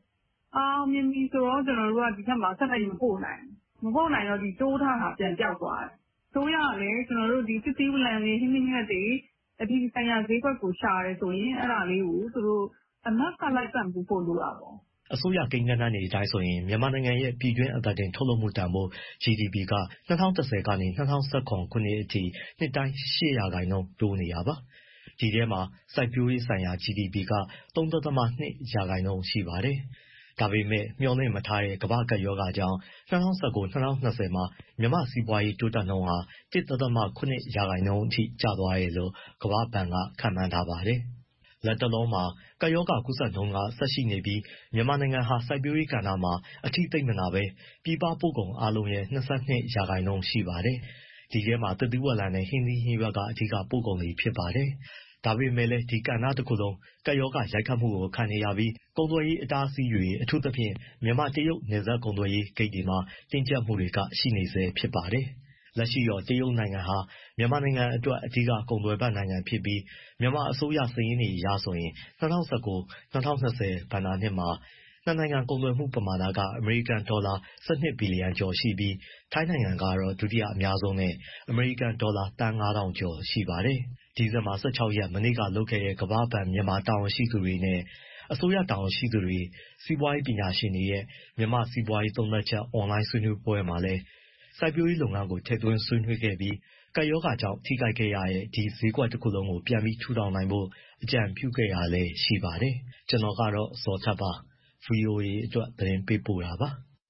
အောင်မြင်ပြီဆိုတော့ကျွန်တော်တို့ကဒီဘက်မှာဆက်လက်မပို့နိုင်တော့ဒီတိုးထားတာပြန်ပြောက်သွားတယ်ဆိုရလေကျွန်တော်တို့ဒီစစ်တီးဝလံလေးဟင်းဟင်းတွေအဒီဆိုင်ရာဈေးကွက်ကိုရှာရဲဆိုရင်အဲ့ဒါလေးကိုသူတို့အမတ်ကလိုက်ပံ့ပို့လို့ရပါဘူးအစိုးရကိန်းဂဏန်းတွေအတိုင်းဆိုရင်မြန်မာနိုင်ငံရဲ့ပြည်တွင်းအသားတင်ထုတ်လုပ်မှုတန်ဖိုး GDP က2010ကနေ2019ခုနှစ်အထိနှစ်တိုင်း8% တိုးနေတာပါဒီထဲမှာစိုက်ပျိုးရေးဆိုင်ရာ GDP က 3.2% ရှိပါတယ်ဒါပေမဲ့မျှော်လင့်မထားတဲ့ကမ္ဘာ့ကပ်ရောဂါကြောင့်2019-2020မှာမြန်မာစီးပွားရေးတိုးတက်နှုန်းဟာ 1.7% အထိကျသွားတယ်လို့ကမ္ဘာ့ဘဏ်ကခန့်မှန်းထားပါတယ်လက်တလုံးမှာကပ်ရောဂါကူးစက်နှုန်းကဆက်ရှိနေပြီးမြန်မာနိုင်ငံဟာစိုက်ပျိုးရေးကဏ္ဍမှာအထီးသိမ့်မနာပဲပြည်ပပို့ကုန်အားလုံးရဲ့22% ရှိပါတယ်ဒီထဲမှာသစ်သီးဝလံနဲ့ဟင်းသီးဟင်းရွက်ကအဓိကပို့ကုန်တွေဖြစ်ပါတယ်ဒါပေမဲ့လည်းဒီကဏ္ဍတစ်ခုလုံးကပ်ရောဂါရိုက်ခတ်မှုကိုခံနေရပြီးကုန်သွယ်ရေးအတားအဆီးတွေအထူးသဖြင့်မြန်မာတရုတ်နယ်စပ်ကုန်သွယ်ရေးဂိတ်တွေမှာတင်းကျပ်မှုတွေကရှိနေဆဲဖြစ်ပါတယ်လက်ရှိတော့တရုတ်နိုင်ငံဟာမြန်မာနိုင်ငံအတွက်အဓိကကုန်သွယ်ဖက်နိုင်ငံဖြစ်ပြီးမြန်မာအစိုးရစာရင်းတွေအရဆိုရင်2019-2020ဘဏ္ဍာနှစ်မှာနှစ်နိုင်ငံကုန်သွယ်မှုပမာဏကအမေရိကန်ဒေါ်လာ12ဘီလီယံကျော်ရှိပြီးထိုင်းနိုင်ငံကတော့ဒုတိယအများဆုံးနဲ့အမေရိကန်ဒေါ်လာသန်း9000ကျော်ရှိပါတယ်ဒီဇင်ဘာ16ရက်မနေ့ကလုပ်ခဲ့တဲ့ကမ္ဘာ့ဘဏ်မြန်မာတာဝန်ရှိသူတွေနဲ့အစိုးရတာဝန်ရှိသူတွေစီးပွားရေးပညာရှင်တွေရဲ့မြန်မာစီးပွားရေးသုံးသပ်ချက်အွန်လိုင်းဆွေးနွေးပွဲမှာလည်းစိုက်ပျိုးရေးလုပ်ငန်းကိုထည့်သွင်းဆွေးနွေးခဲ့ပြီးကပ်ရောဂါကြောင့်ထိခိုက်ခဲ့ရတဲ့ဒီဈေးကွက်တစ်ခုလုံးကိုပြန်ပြီးထူထောင်နိုင်ဖို့အကြံပြုခဲ့ရလဲရှိပါတယ်ကျွန်တော်ကတော့ဇော်ထက်ပါ VOA အတွက်သတင်းပေးပို့တာပါ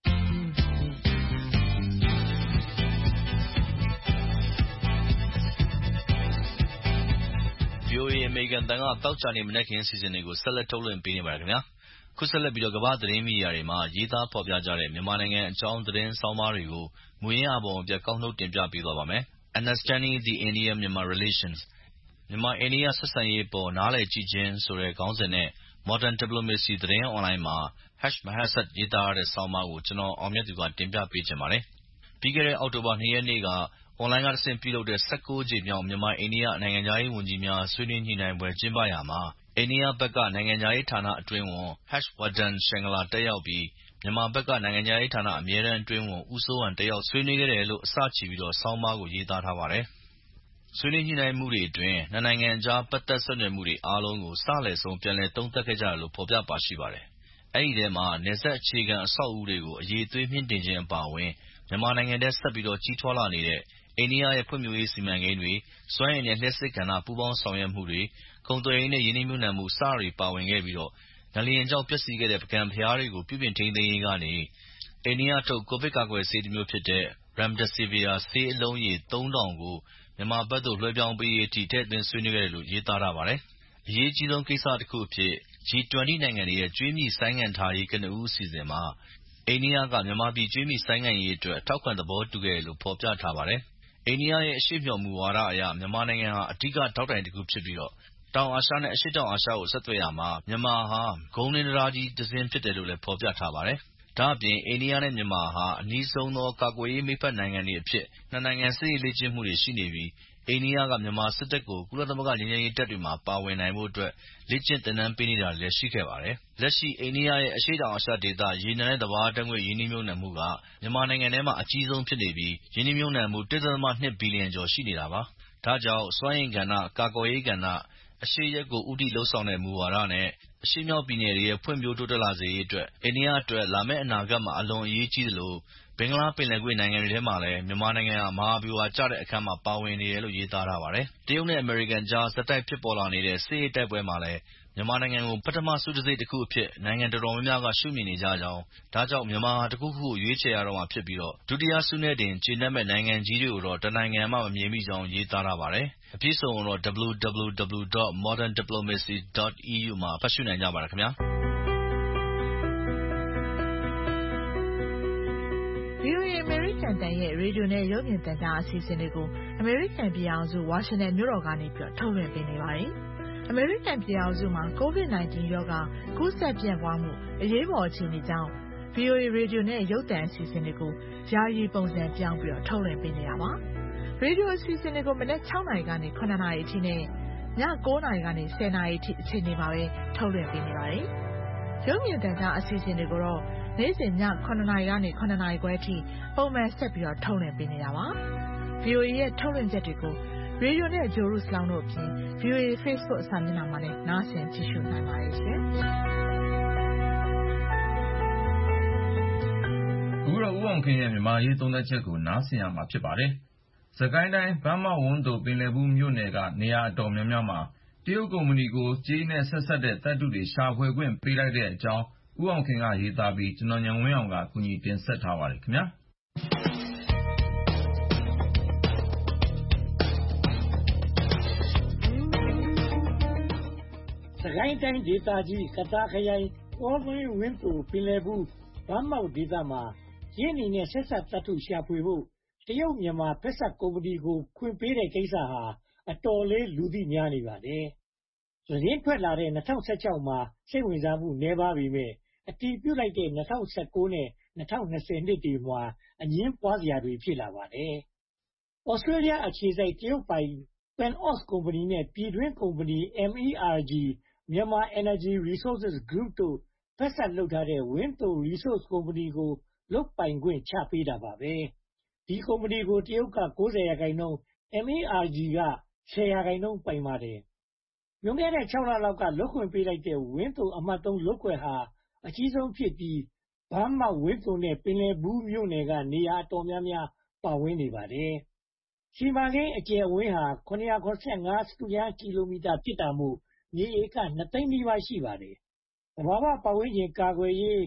VOA အမေရိကန်တန်ကတောက်ချာနေမနက်ခင်းစီစဉ်တွေကိုဆက်လက်ထုတ်လွှင့်ပေးနေပါတယ်ခင်ဗျာခုဆက်လက်ပြီးတော့ကမ္ဘာသတင်းမီဒီယာတွေမှာရေးသားဖော်ပြကြတဲ့မြန်မာနိုင်ငံအကြောင်းသတင်းဆောင်းပါးတွေကိုမူရင်းအပေါ်အပြတ်ကောက်နှုတ်တင်ပြပေးသွားပါမယ် Understanding the India-Myanmar Relations မြန်မာအိန္ဒိယဆက်ဆံရေးပေါ်နားလည်ကြည့်ခြင်းဆိုတဲ့ခေါင်းစဉ်နဲ့ Modern Diplomacy သတင်းအွန်လိုင်းမှာ #Mahasat ရေးသားရတဲ့ဆောင်းပါးကိုကျွန်တော်အောင်မြတ်သူကတင်ပြပေးချင်ပါတယ်ပြီးခဲ့တဲ့အောက်တိုဘာ2ရက်နေ့ကအွန်လိုင်းကတဆင့်ပြုလုပ်တဲ့16ကြိမ်မြောက်မြန်မာအိန္ဒိယနိုင်ငံခြားရေးဝန်ကြီးများဆွေးနွေးညှိနှိုင်းပွဲကျင်းပရာမှာအိန္ဒိယဘက်ကနိုင်ငံခြားရေးဌာနအတွင်းဝန် Harshvardhan Shringla တက်ရောက်ပြီးမြန်မာဘက်ကနိုင်ငံခြားရေးဌာနအမြဲတမ်းအတွင်းဝန်ဦးစိုးဟန်တက်ရောက်ဆွေးနွေးခဲ့တယ်လို့အစချီပြီးတော့ဆောင်းပါးကိုရေးသားထားပါတယ်ဆွေးနွေးညှိနှိုင်းမှုတွေအတွင်းနှစ်နိုင်ငံအကြားပတ်သက်ဆက်နွယ်မှုတွေအားလုံးကိုစလည်ဆုံးပြန်လည်သုံးသပ်ခဲ့ကြတယ်လို့ဖော်ပြပါရှိပါတယ်အဲဒီထဲမှာနယ်စပ်အခြေခံအဆောက်အဦတွေကိုအရေးသွေးမြင့်တင်ခြင်းအပါအဝင်မြန်မာနိုင်ငံထဲဆက်ပြီးတော့ကြီးထွားလာနေတဲ့အိန္ဒိယရဲ့ဖွံ့ဖြိုးရေးစီမံကိန်းတွေစွမ်းအင်နဲ့လျှပ်စစ်ကဏ္ဍပူးပေါင်းဆောင်ရွက်မှုတွေကုန်သွယ်ရေးနဲ့ယင်းနှိမ့်မြုပ်နှံမှုစတာတွေပါဝင်ခဲ့ပြီးတော့ငလျင်ကြောင့်ပျက်စီးခဲ့တဲ့ပုဂံဘုရားတွေကိုပြုပြင်ထိန်းသိမ်းရေးကနေအိန္ဒိယထုတ်ကိုဗစ်ကာကွယ်ဆေးတစ်မျိုးဖြစ်တဲ့ Remdesivir ဆေးအလုံးရေ3000ကိုမြန်မာဘက်သို့လွှဲပြောင်းပေးရေးအထိထည့်သွင်းဆွေးနွေးခဲ့တယ်လို့ရေးသားထားပါတယ်အရေးကြီးဆုံးကိစ္စတစ်ခုအဖြစ် G20 နိုင်ငံတွေရဲ့ကြွေးမြီဆိုင်းငံ့ထားရေးကနဦးအစီအစဉ်မှာအိန္ဒိယကမြန်မာပြည်ကြွေးမြီဆိုင်းငံ့ရေးအတွက်ထောက်ခံသဘောတူခဲ့တယ်လို့ဖော်ပြထားပါတယ်အိန္ဒိယရဲ့အရှေ့မျှော်မူဝါဒအရမြန်မာနိုင်ငံဟာအဓိကထောက်တိုင်တစ်ခုဖြစ်ပြီးတော့တောင်အာရှနဲ့အရှေ့တောင်အာရှကိုဆက်သွယ်ရမှာမြန်မာဟာဂုံးနှင်းတရားကြီးတစ်စင်းဖြစ်တယ်လို့လည်းဖော်ပြထားပါတယ်ဒါ့အပြင်အိန္ဒိယနဲ့မြန်မာဟာအနီးဆုံးသောကာကွယ်ရေးမိတ်ဖက်နိုင်ငံတွေအဖြစ်နှစ်နိုင်ငံစစ်ရေးလေ့ကျင့်မှုတွေရှိနေပြီးအိန္ဒိယကမြန်မာစစ်တပ်ကိုကုလသမဂ္ဂငြိမ်းချမ်းရေးတပ်တွေမှာပါဝင်နိုင်ဖို့အတွက်လေ့ကျင့်သင်တန်းပေးနေတာလည်းရှိခဲ့ပါတယ်လက်ရှိအိန္ဒိယရဲ့အရှေ့တောင်အာရှဒေသရေနံနဲ့သဘာဝဓာတ်ငွေ့ရင်းနှီးမြုပ်နှံမှုကမြန်မာနိုင်ငံထဲမှာအကြီးဆုံးဖြစ်နေပြီးရင်းနှီးမြုပ်နှံမှု 1.2 ဘီလီယံကျော်ရှိနေတာပါဒါကြောင့်စွမ်းအင်ကဏ္ဍကာကွယ်ရေးကဏ္ဍအရှေ့ရက်ကိုဦးတည်လှုပ်ဆောင်တဲ့မူဝါဒနဲ့အရှေ့မြောက်ပြည်နယ်တွေရဲ့ဖွံ့ဖြိုးတိုးတက်လာစေရေးအတွက်အိန္ဒိယအတွက်လာမယ့်အနာဂတ်မှာအလွန်အရေးကြီးသလိုဘင်္ဂလားပင်လယ်ကွေ့နိုင်ငံတွေထဲမှာလည်းမြန်မာနိုင်ငံဟာမဟာဗျူဟာကျတဲ့အခန်းမှာပါဝင်နေတယ်လို့ရေးသားထားပါတယ်တရုတ်နဲ့အမေရိကန်ကြားဆက်တိုက်ဖြစ်ပေါ်လာနေတဲ့စစ်ရေးတိုက်ပွဲမှာလည်းမြန်မာနိုင်ငံကိုပထမဆုတံဆိပ်တစ်ခုအဖြစ်နိုင်ငံတော်တော်များများကရှုမြင်နေကြကြောင်းဒါကြောင့်မြန်မာဟာတစ်ခုခုကိုရွေးချယ်ရတော့မှာဖြစ်ပြီးတော့ဒုတိယဆုနဲ့တင်ကျေနပ်မဲ့နိုင်ငံကြီးတွေကိုတော့တနိုင်ငံမှမမြင်မိကြောင်းရေးသားထားပါတယ်အပြည့်စုံကိုတော့ www.moderndiplomacy.eu မှာဖတ်ရှုနိုင်ကြပါတယ်ခင်ဗျာ VOA အမေရိကန်တန်ရဲ့ရေဒီယိုနဲ့ရုပ်မြင်သံကြားအစီအစဉ်တွေကိုအမေရိကန်ပြည်အောင်စုဝါရှင်တန်မြို့တော်ကနေထုတ်လွှင့်ပေးနေပါတယ်။အမေရိကန်ပြည်အောင်စုမှာ COVID-19 ရောဂါကူးစက်ပြန့်ပွားမှုအရေးပေါ်အခြေအနေကြောင့် VOA ရေဒီယိုနဲ့ရုပ်သံအစီအစဉ်တွေကိုယာယီပုံစံပြောင်းပြီးထုတ်လွှင့်ပေးနေတာပါ။ရေဒီယိုအစီအစဉ်တွေကိုမနက်6နာရီကနေ9နာရီအထိနဲ့ည9နာရီကနေ10နာရီအထိအချိန်တွေမှာပဲထုတ်လွှင့်ပေးနေပါတယ်။ရုပ်မြင်သံကြားအစီအစဉ်တွေကိုတော့နေ့စဉ်ည9 နာရီကနေ 9 နာရီခွဲအထိပုံမှန်ဆက်ပြီးတော့ထုတ်လွှင့်ပေးနေတာပါ။ VOA ရဲ့ထုတ်လွှင့်ချက်တွေကိုရေဒီယိုနဲ့ဂျိုရုစလောင်းတို့အပြင် VOA Facebook အစာမျက်နှာမှာလည်းနားဆင်ကြည့်ရှုနိုင်ပါတယ်ရှင်။အခုတော့ဦးအောင်ခင်ရဲ့မြန်မာရေးသုံးသပ်ချက်ကိုနားဆင်ရမှာဖြစ်ပါတယ်။စကိုင်းတိုင်းဗန်းမောက်ဝန်းသိုပင်လယ်ဘူးမြို့နယ်ကနေရာအတော်များများမှာတရုတ်ကုမ္ပဏီကိုကြေးနဲ့ဆက်စပ်တဲ့သတ္တုတွေရှာဖွေခွင့်ပေးလိုက်တဲ့အကြောင်းဦးအောင်ခင်ကရေးသားပြီးကျွန်တော်ဉာဏ်ဝင်းအောင်ကကူညီတင်ဆက်ထားပါတယ်ခင်ဗျာ။စကိုင်းတိုင်းဒေသကြီးကသာခရိုင်ကောသွင်းဝင်းသိုပင်လယ်ဘူးဗန်းမောက်ဒေသမှာရင်းနှီးနဲ့ဆက်စပ်သတ္တုရှာဖွေဖို့တရုတ်မြန်မာဖက်ဆက်ကုမ္ပဏီကိုခွင့်ပေးတဲ့ကိစ္စဟာအတော်လေးလူသိများနေပါတယ်။သတင်းထွက်လာတဲ့2016မှာစိတ်ဝင်စားမှုနည်းပါးပေမဲ့အတည်ပြုလိုက်တဲ့2019နဲ့2020နှစ်တွေမှာအငင်းပွားစရာတွေဖြစ်လာပါတယ်။ Australia အခြေစိုက်တရုတ်ပိုင် PanAust ကုမ္ပဏီနဲ့ပြည်တွင်းကုမ္ပဏီ MERG Myanmar Energy Resources Group တို့ဖက်ဆက်လုပ်ထားတဲ့ဝင်းသို Resource ကုမ္ပဏီကိုလုပ်ပိုင်ခွင့်ချပေးတာပါပဲ။ဒီကုမ္ပဏီကိုတရုတ်က 90% MERG က 10% ပိုင်ပါတယ်။လွန်ခဲ့တဲ့6လလောက်ကလုပ်ခွင့်ပေးလိုက်တဲ့ဝင်းသိုအမှတ် 3 လုပ်ကွက်ဟာအကြီးဆုံးဖြစ်ပြီးဗန်းမောက်ဝင်းသိုနဲ့ပင်လယ်ဘူးမြို့နယ်ကနေရာအတော်များများပါဝင်နေပါတယ်။စီမံကိန်းအကျယ်အဝန်းဟာ775 စတုရန်းကီလိုမီတာဖြစ်တာမို့မြေဧက2 သိန်းနီးပါးရှိပါတယ်။သဘာဝပတ်ဝန်းကျင်ကာကွယ်ရေး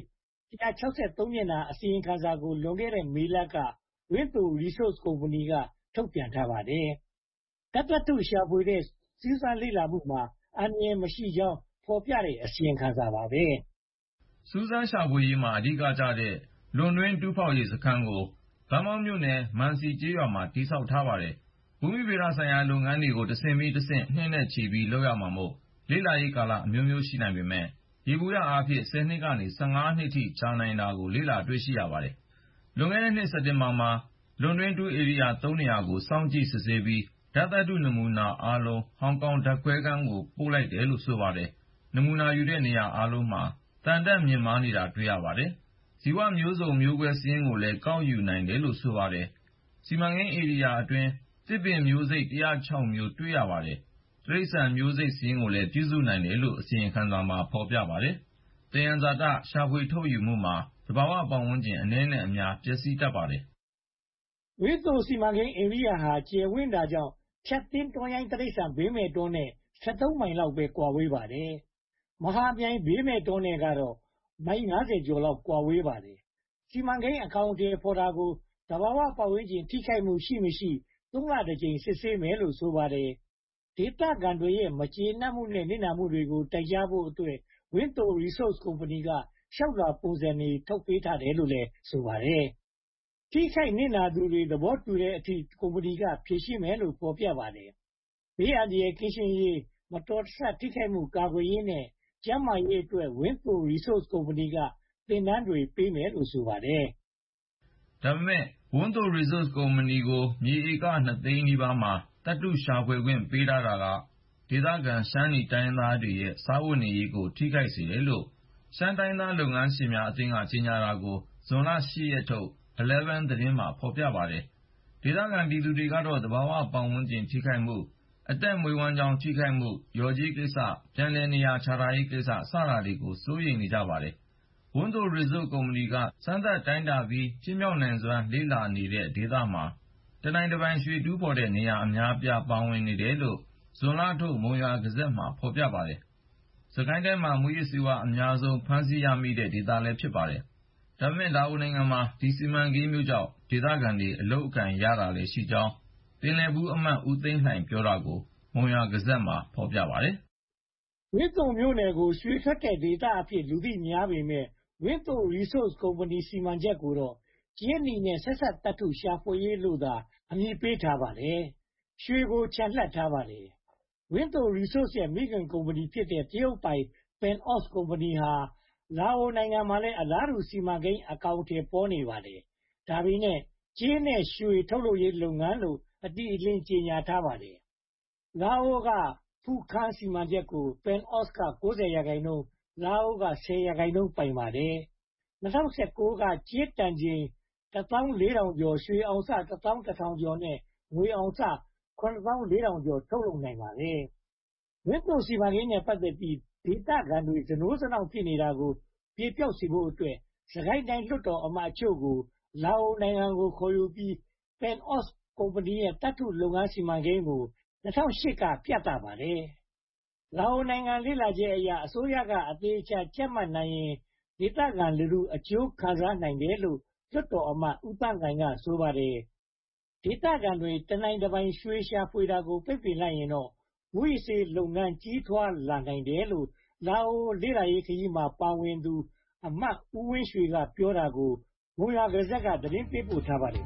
163 မျက်နှာအစီရင်ခံစာကိုလွန်ခဲ့တဲ့မေလကဝင်းသို Resource ကုမ္ပဏီကထုတ်ပြန်ထားပါတယ်။သတ္တုရှာဖွေတဲ့စူးစမ်းလေ့လာမှုမှာအန္တရာယ်မရှိကြောင်းဖော်ပြတဲ့အစီရင်ခံစာပါပဲ။စူးစမ်းရှာဖွေရေးမှာအဓိကကျတဲ့လွန်တွင်းတူးဖော်ရေးစခန်းကိုဗန်းမောက်မြို့နယ်မန်စီကျေးရွာမှာတည်ဆောက်ထားပါတယ်။ဘူမိဗေဒဆိုင်ရာလုပ်ငန်းတွေကိုတဆင့်ပြီးတဆင့်နှစ်နဲ့ချီပြီးလုပ်ရမှာမို့လေ့လာရေးကာလအမျိုးမျိုးရှိနိုင်ပေမဲ့ယေဘုယျအားဖြင့်10နှစ်ကနေ15နှစ်ထိကြာနိုင်တာကိုလေ့လာတွေ့ရှိရပါတယ်။လွန်ခဲ့တဲ့နှစ်စက်တင်ဘာမှာလွန်တွင်းတူးဧရိယာ3နေရာကိုစောင့်ကြည့်စစ်ဆေးပြီးဓာတ်သတ္တုနမူနာအားလုံးဟောင်ကောင်ဓာတ်ခွဲခန်းကိုပို့လိုက်တယ်လို့ဆိုပါတယ်။နမူနာယူတဲ့နေရာအားလုံးမှာသံဓာတ်မြင့်မားနေတာတွေ့ရပါတယ်။ဇီဝမျိုးစုံမျိုးကွဲစာရင်းကိုလည်းကောက်ယူနိုင်တယ်လို့ဆိုပါတယ်။စီမံကိန်းဧရိယာအတွင်းသစ်ပင်မျိုးစိတ်106မျိုးတွေ့ရပါတယ်။တိရစ္ဆာန်မျိုးစိတ်စာရင်းကိုလည်းပြုစုနိုင်တယ်လို့အစီရင်ခံစာမှာဖော်ပြပါတယ်။သယံဇာတရှာဖွေထုတ်ယူမှုမှာသဘာဝပတ်ဝန်းကျင်အနည်းနဲ့အများပျက်စီးတတ်ပါတယ်။ဝင်းသိုစီမံကိန်းဧရိယာဟာကျယ်ဝန်းတာကြောင့်ဖြတ်သင်းတွန်းရိုင်းတိရစ္ဆာန်ဘေးမဲ့တောနဲ့73မိုင်လောက်ပဲကွာဝေးပါတယ်။မဟာမြိုင်ဘေးမဲ့တောနဲ့ကတော့မိုင်50ကျော်လောက်ကွာဝေးပါတယ်။စီမံကိန်းအကောင်အထည်ဖော်တာကိုသဘာဝပတ်ဝန်းကျင်ထိခိုက်မှုရှိမရှိ3လတစ်ကြိမ်စစ်ဆေးမယ်လို့ဆိုပါတယ်။ဒေသခံတွေရဲ့မကျေနပ်မှုနဲ့နစ်နာမှုတွေကိုတိုင်ကြားဖို့အတွက်ဝင်းသို Resource ကုမ္ပဏီကလျှောက်လွှာပုံစံတွေထုတ်ပေးထားတယ်လို့လည်းဆိုပါတယ်။ထိခိုက်နစ်နာသူတွေသဘောတူတဲ့အထိကုမ္ပဏီကဖြေရှင်းမယ်လို့ဖော်ပြပါတယ်။ဘေးအန္တရာယ်ကင်းရှင်းရေးမတော်တဆထိခိုက်မှုကာကွယ်ရေးနဲ့ကျန်းမာရေးအတွက်ဝင်းသို Resource ကုမ္ပဏီကသင်တန်းတွေပေးမယ်လို့ဆိုပါတယ်။ဒါပေမဲ့ဝန်းသို Resource ကုမ္ပဏီကိုမြေဧက2 သိန်းနီးပါးမှာသတ္တုရှာဖွေခွင့်ပေးထားတာကဒေသခံရှမ်းနီတိုင်းရင်းသားတွေရဲ့စားဝတ်နေရေးကိုထိခိုက်စေတယ်လို့ရှမ်းတိုင်းရင်းသားလုပ်ငန်းရှင်များအသင်းကကြေညာတာကိုဇွန်လ8ရက်ထုတ် Eleven သတင်းမှာဖော်ပြပါတယ်။ဒေသခံပြည်သူတွေကတော့သဘာဝပတ်ဝန်းကျင်ထိခိုက်မှုအသက်မွေးဝမ်းကြောင်းထိခိုက်မှုလျော်ကြေးကိစ္စပြန်လည်နေရာချထားရေးကိစ္စစတာတွေကိုစိုးရိမ်နေကြပါတယ်။ဝန်းသို Resource ကုမ္ပဏီကစမ်းသပ်တိုင်းတာပြီးဖြစ်မြောက်နိုင်စွမ်းလေ့လာနေတဲ့ဒေသမှာတနိုင်တပိုင်ရွှေတူးဖော်တဲ့နေရာအများအပြားပါဝင်နေတယ်လို့ဇွန်လထုတ်မုံရွာဂဇက်မှာဖော်ပြပါတယ်။စကိုင်းတိုင်းမှာမူးယစ်ဆေးဝါးအများဆုံးဖမ်းဆီးရမိတဲ့ဒေသလည်းဖြစ်ပါတယ်။ဒါပေမဲ့လာအိုနိုင်ငံမှာဒီစီမံကိန်းမျိုးကြောင့်ဒေသခံတွေအလုပ်အကိုင်ရတာလည်းရှိကြောင်းပင်လယ်ဘူးအမတ်ဦးသိန်းလှိုင်ပြောတာကိုမုံရွာဂဇက်မှာဖော်ပြပါတယ်။ဝင်းသိုမြို့နယ်ကိုရွှေထွက်တဲ့ဒေသအဖြစ်လူသိများပေမဲ့ဝင်းသို Resource ကုမ္ပဏီစီမံချက်ကိုတော့ကြေးနီနဲ့ဆက်စပ်သတ္တုရှာဖွေရေးလို့သာအမည်ပေးထားပါတယ်။ရွှေကိုချန်လှပ်ထားပါတယ်။ဝင်းသို Resource ရဲ့မိခင်ကုမ္ပဏီဖြစ်တဲ့တရုတ်ပိုင် PanAust ကုမ္ပဏီဟာလာအိုနိုင်ငံမှာလည်းအလားတူစီမံကိန်းအကောင်အထည်ပေါ်နေပါတယ်။ဒါပေမဲ့ကြေးနဲ့ရွှေထုတ်လုပ်ရေးလုပ်ငန်းလို့အတိအလင်းကြေညာထားပါတယ်။လာအိုကဖူခမ်းစီမံချက်ကို PanAust က90% လာအိုက 10% ပိုင်ပါတယ်။ 2019 က ကြေးတန်ချိန် 14,000 ကျော်၊ ရွှေအောင်စ 11,000 ကျော်နဲ့ ငွေအောင်စ 94,000 ကျော် ထုတ်လုပ်နိုင်ပါတယ်။ ဝန်းသိုစီမံကိန်းနဲ့ ပတ်သက်ပြီး ဒေသခံတွေ စနိုးစနောင့် ဖြစ်နေတာကို ပြေပျောက်စေဖို့အတွက် စစ်ကိုင်းတိုင်းလွှတ်တော်အမတ်အချို့ကို လာအိုနိုင်ငံကို ခေါ်ယူပြီး PanAust ကုမ္ပဏီရဲ့ သတ္တုလုပ်ငန်းစီမံကိန်းကို 2008 က ပြသပါတယ်။ လာအိုနိုင်ငံ လေ့လာချက်အရ အစိုးရက အသေအချာ ကြပ်မတ်နိုင်ရင် ဒေသခံလူထု အကျိုးခံစားနိုင်တယ်လို့ လွှတ်တော်အမတ် ဦးသန်းလှိုင်က ဆိုပါတယ်။ ဒေသခံတွေ တနိုင်တပိုင် ရွှေရှာဖွေတာကို ပိတ်ပင်လိုက်ရင်တော့ မူးယစ်ဆေးလုပ်ငန်း ကြီးထွားလာနိုင်တယ်လို့ လာအိုလေ့လာရေးခရီးမှာ ပါဝင်သူ အမတ်ဦးဝင်းရွှေက ပြောတာကို မုံရွာဂဇတ် က သတင်းပေးပို့ထားပါတယ်။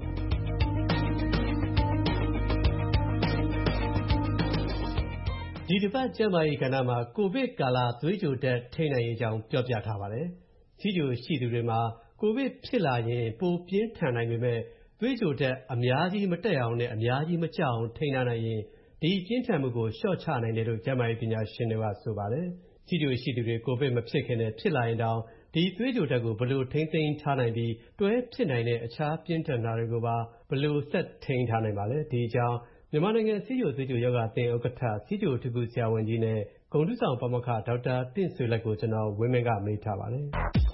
ဒီတပတ်ကျန်းမာရေးကဏ္ဍမှာ ကိုဗစ်ကာလ သွေးကြိုဓာတ်ထိန်းနိုင်ရေးအကြောင်းပြောပြထားပါတယ်။ ဆီးချိုရှိသူတွေမှာ ကိုဗစ်ဖြစ်လာရင် ပိုပြင်းထန်နိုင်ပေမဲ့ သွေးကြိုဓာတ်အများကြီးမတက်အောင်နဲ့ အများကြီးမကျအောင် ထိန်းထားနိုင်ရင် ဒီပြင်းထန်မှုကို လျှော့ချနိုင်တယ်လို့ ကျန်းမာရေးပညာရှင်တွေက ဆိုပါတယ်။ ဆီးချိုရှိသူတွေ ကိုဗစ်မဖြစ်ခင်နဲ့ ဖြစ်လာရင်တောင် ဒီသွေးကြိုဓာတ်ကို ဘယ်လိုထိန်းသိမ်းထားနိုင်ပြီး တွဲဖြစ်နိုင်တဲ့ အခြားပြင်းထန်တာတွေကိုပါ ဘယ်လိုဆက်ထိန်းထားနိုင်ပါလဲ။ ဒီအကြောင်း မြန်မာနိုင်ငံဆီးချိုသွေးကြိုရောဂါအသင်းဥက္ကဋ္ဌ ဆီးချိုအထူးကုဆရာဝန်ကြီးနဲ့ ဂုဏ်ထူးဆောင်ပါမောက္ခ ဒေါက်တာတင့်ဆွေလက်ကို ကိုဝင်းမင်းက မေးထားပါတယ်။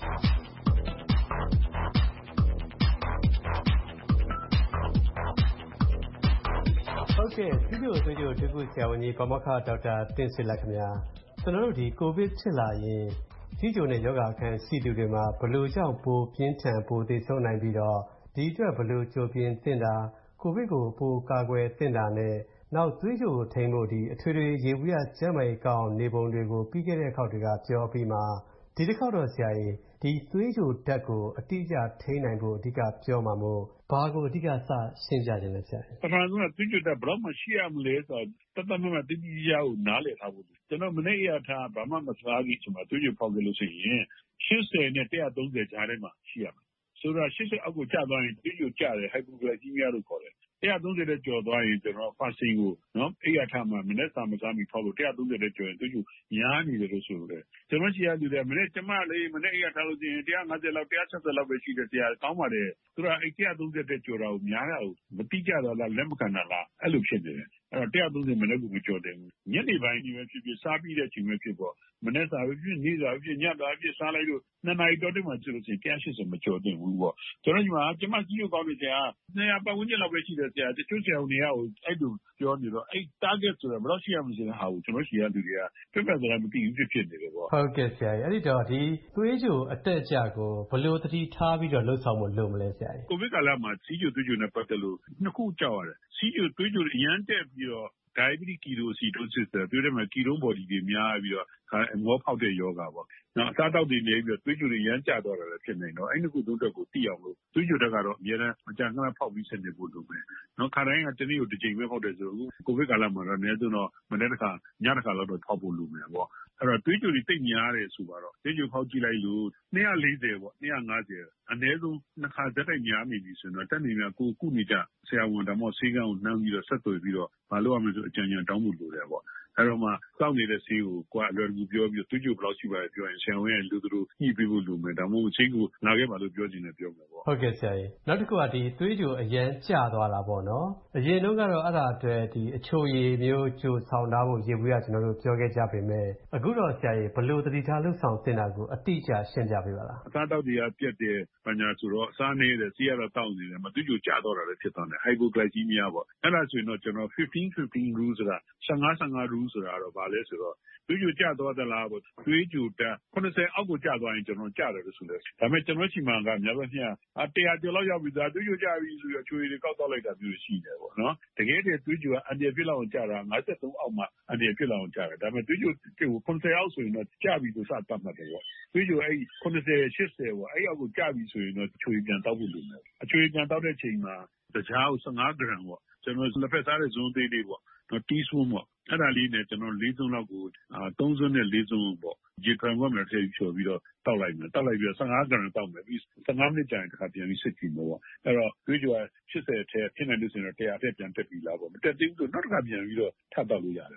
ဟုတ်ကဲ့ ဆီးချိုသွေးကြိုအထူးကုဆရာဝန်ကြီး ပါမောက္ခ ဒေါက်တာတင့်ဆွေလက်ခင်ဗျာ။ ကျွန်တော်တို့ဒီကိုဗစ်ဖြစ်လာရင် ဆီးချိုနဲ့ရောဂါအခံရှိသူတွေမှာ ဘယ်လိုကြောင့်ပိုပြင်းထန်ပိုသေဆုံးနိုင်ပြီးတော့ ဒီအတွက်ဘယ်လိုကြိုပြင်သင့်တာ၊ ကိုဗစ်ကိုပိုကာကွယ်သင့်တာနဲ့ နောက်သွေးကြိုကိုထိန်းဖို့ အထွေထွေယေဘုယျကျန်းမာရေးကောင်းအောင်နေပုံတွေကို ပြီးခဲ့တဲ့အခေါက်တွေကပြောအပြီးမှာ ဒီတစ်ခေါက်တော့ဆရာရေ ဒီသွေးကြိုဓာတ်ကိုအတိအကျထိန်းနိုင်ဖို့ အဓိကပြောမှာမို့ ဘာကိုအဓိကစရှင်းပြချင်လဲဆရာ။ပထမဆုံးကသွေးကြိုဓာတ်ဘယ်လောက်မှရှိရမလဲဆိုတာသတ်သတ်မှတ်မှတ်တိတိကျကျကိုနားလည်ထားဖို့လိုတယ်။ကျွန်တော်မနေ့ကထားဘာမှမစားခင်အချိန်မှာသွေးကြိုဖောက်ခဲ့လို့ရှိရင်80နဲ့130ကြားထဲမှာရှိရမယ်။ဆိုတော့80အောက်ကိုကျသွားရင်သွေးကြိုကျတယ် hypoglycemia လို့ခေါ်တယ်။130နဲ့ကျော်သွားရင်ကျွန်တော် fasting ကိုအိပ်ယာထမှာမနက်စာမစားမီဖောက်လို့130နဲ့ကျော်ရင်သွေးကြိုများနေတယ်လို့ဆိုလိုတယ်။ကျွန်တော်ဆီကလူတွေကမနက်ကျမလေးမနက်အိပ်ယာထလို့ရှိရင်150လောက်160လောက်ပဲရှိတယ်ဆရာကောင်းပါတယ်။သူကအဲ့130နဲ့ကျော်တာကိုများတာကိုမတိကျတာလားလက်မခံတာလားအဲ့လိုဖြစ်နေတယ်။အဲ့တော့130မနက်ကိုမကျော်တယ်ဘူး။ညနေပိုင်းဒီပဲဖြစ်ဖြစ်စားပြီးတဲ့အချိန်ပဲဖြစ်ပေါ့မနက်စာပဲဖြစ်နေ့စာပဲဖြစ်ညစာပဲဖြစ်စားလိုက်လို့2နာရီတောအတွင်းမှာဆိုလို့ရှိရင်180မကျော်သင့်ဘူးပေါ့။ကျွန်တော်ဒီမှာကျမကြီးကိုကောင်းနေဆရာ200ပတ်ဝန်းကျင်လောက်ပဲရှိတယ်ဆရာတချို့ဆရာဝန်တွေကအဲ့လိုပြောနေတော့အဲ့ target ဆိုတာဘယ်လောက်ရှိရမလဲဆိုတဲ့ဟာကိုကျွန်တော်ရှိရလူတွေကပြတ်ပြတ်သားသားမသိဘူးဖြစ်နေတယ်ပေါ့။ဟုတ်ကဲ့ဆရာအဲ့ဒီတော့ဒီသွေးကြိုအတက်အကျကိုဘယ်လိုသတိထားပြီးတော့လှုပ်ဆောင်ဖို့လိုမလဲဆရာ။ကိုဗစ်ကာလမှာဆီးကြိုသွေးကြိုနဲ့ပတ်သက်လို့နှစ်ခုကြောက်ရတယ်။ဆီးကြိုသွေးကြိုအရန်တက်ပြီးတော့ diabetic ketoacidosis သွေးထဲမှာ ketone body တွေများပြီးတော့မောဖောက်တဲ့ယောဂပေါ့။နောက်အစားအသောက်တွေနေပြီးတော့သွေးကြိုတွေအရန်ကျသွားတာလည်းဖြစ်နိုင်တော့အဲ့နှစ်ခုသုံးချက်ကိုသိအောင်လို့သွေးကြိုဓာတ်ကတော့အများအားမကြာခဏဖောက်ပြီးဆက်နေဖို့လိုမယ်။နော်ခါတိုင်းကတနေ့ကိုတစ်ချိန်ပဲဖောက်တယ်ဆိုတော့ကိုဗစ်ကာလမှာတော့အနည်းဆုံးတော့မနေ့တစ်ခါညတစ်ခါလောက်တော့ဖောက်ဖို့လိုမယ်ပေါ့။အဲ့တော့သွေးကြိုတွေတိတ်များတယ်ဆိုတော့သွေးကြိုဖောက်ကြည့်လိုက်လို့240ပေါ့250အနည်းဆုံးနှစ်ခါဇက်တိုက်များနေပြီဆိုတော့တက်နေများကိုကုနေကြဆရာဝန်ဒါမှမဟုတ်ဆေးကန်းကိုနှမ်းပြီးတော့ဆက်သွယ်ပြီးတော့မလုပ်ရမယ်ဆိုအကြံဉာဏ်တောင်းဖို့လိုတယ်ပေါ့။အဲ့တော့မှစောင့်နေတဲ့ဆေးကိုကိုကအလွယ်တကူပြောပြီးသွေးကြိုဘယ်လောက်ရှိပါလဲပြောရင်ဆရာဝန်ကလူသူတို့ညှိပေးဖို့လိုမယ်ဒါမှမဟုတ်ဆေးကိုလာခဲ့ပါလို့ပြောချင်တယ်ပြောမယ်ပေါ့ဟုတ်ကဲ့ဆရာကြီးနောက်တစ်ခုကဒီသွေးကြိုအရန်ကျသွားတာပေါ့နော်အရင်တုန်းကတော့အဲ့ဒါအတွက်ဒီအချိုရည်မျိုးကြိုဆောင်ထားဖို့ရေဘူးရကျွန်တော်တို့ပြောခဲ့ကြပေမဲ့အခုတော့ဆရာကြီးဘယ်လိုသတိထားလှုပ်ဆောင်သင့်တာကိုအတိအကျရှင်းပြပေးပါလားအစားတောက်တွေကပြတ်တယ်ပညာဆိုတော့အစားနည်းတယ်ဆေးရတော့တောက်နေတယ်မသွေးကြိုကျသွားတာလည်းဖြစ်သွားတယ် hypoglycemia ပေါ့အဲ့ဒါဆိုရင်တော့ကျွန်တော်15 rule ဆိုတာ15 rule ဆိုတာတော့ဗာလဲဆိုတော့သွေးကြိုကျသွားသလားပေါ့သွေးကြိုတက်80အောက်ကိုကျသွားရင်ကျွန်တော်ကျတယ်လို့ဆိုလဲဒါပေမဲ့ကျွန်တော်ရှိမှကများသောအားဖြင့်100ကျော်လောက်ရောက်ပြီသားသွေးကြိုကျပြီဆိုတော့ချိုရည်တွေကောက်တော့လိုက်တာမျိုးရှိတယ်ပေါ့နော်တကယ်တည်းသွေးကြိုကအန်ဒီဖြစ်လောက်အောင်ကျတာ53အောက်မှာအန်ဒီဖြစ်လောက်အောင်ကျတယ်ဒါပေမဲ့သွေးကြို80အောက်ဆိုရင်တော့ကျပြီလို့စသတ်မှတ်တယ်ပေါ့သွေးကြိုအဲ့80 80ပေါ့အဲ့အောက်ကိုကျပြီဆိုရင်တော့ချိုရည်ပြန်တောက်ဖို့လိုမယ်အချိုရည်ပြန်တောက်တဲ့ချိန်မှာတကြားကို15 gram ပေါ့ကျွန်တော်လက်ဖက်သားတဲ့ဇွန်းသေးလေးပေါ့နော်တီးဆွန်းပေါ့အဲ့ဒါလေးနဲ့ကျွန်တော်4စွန်းလောက်ကို3စွန်းနဲ့4စွန်းပေါ့ရေထွန်ခွက်မှာထည့်ပြီးဖြော်ပြီးတော့တောက်လိုက်မယ်တောက်လိုက်ပြီးတော့15 gram တောက်မယ်ပြီး15မိနစ်ကြာရင်တစ်ခါပြန်ပြီးစစ်ကြည့်မယ်ပေါ့အဲ့တော့သွေးကြိုက80ထဲဖြစ်နိုင်လို့ဆိုရင်တော့100ထဲပြန်တက်ပြီလားပေါ့မတက်သေးဘူးဆိုတော့နောက်တစ်ခါပြန်ပြီးတော့ထပ်တောက်လို့ရတယ်ပေါ့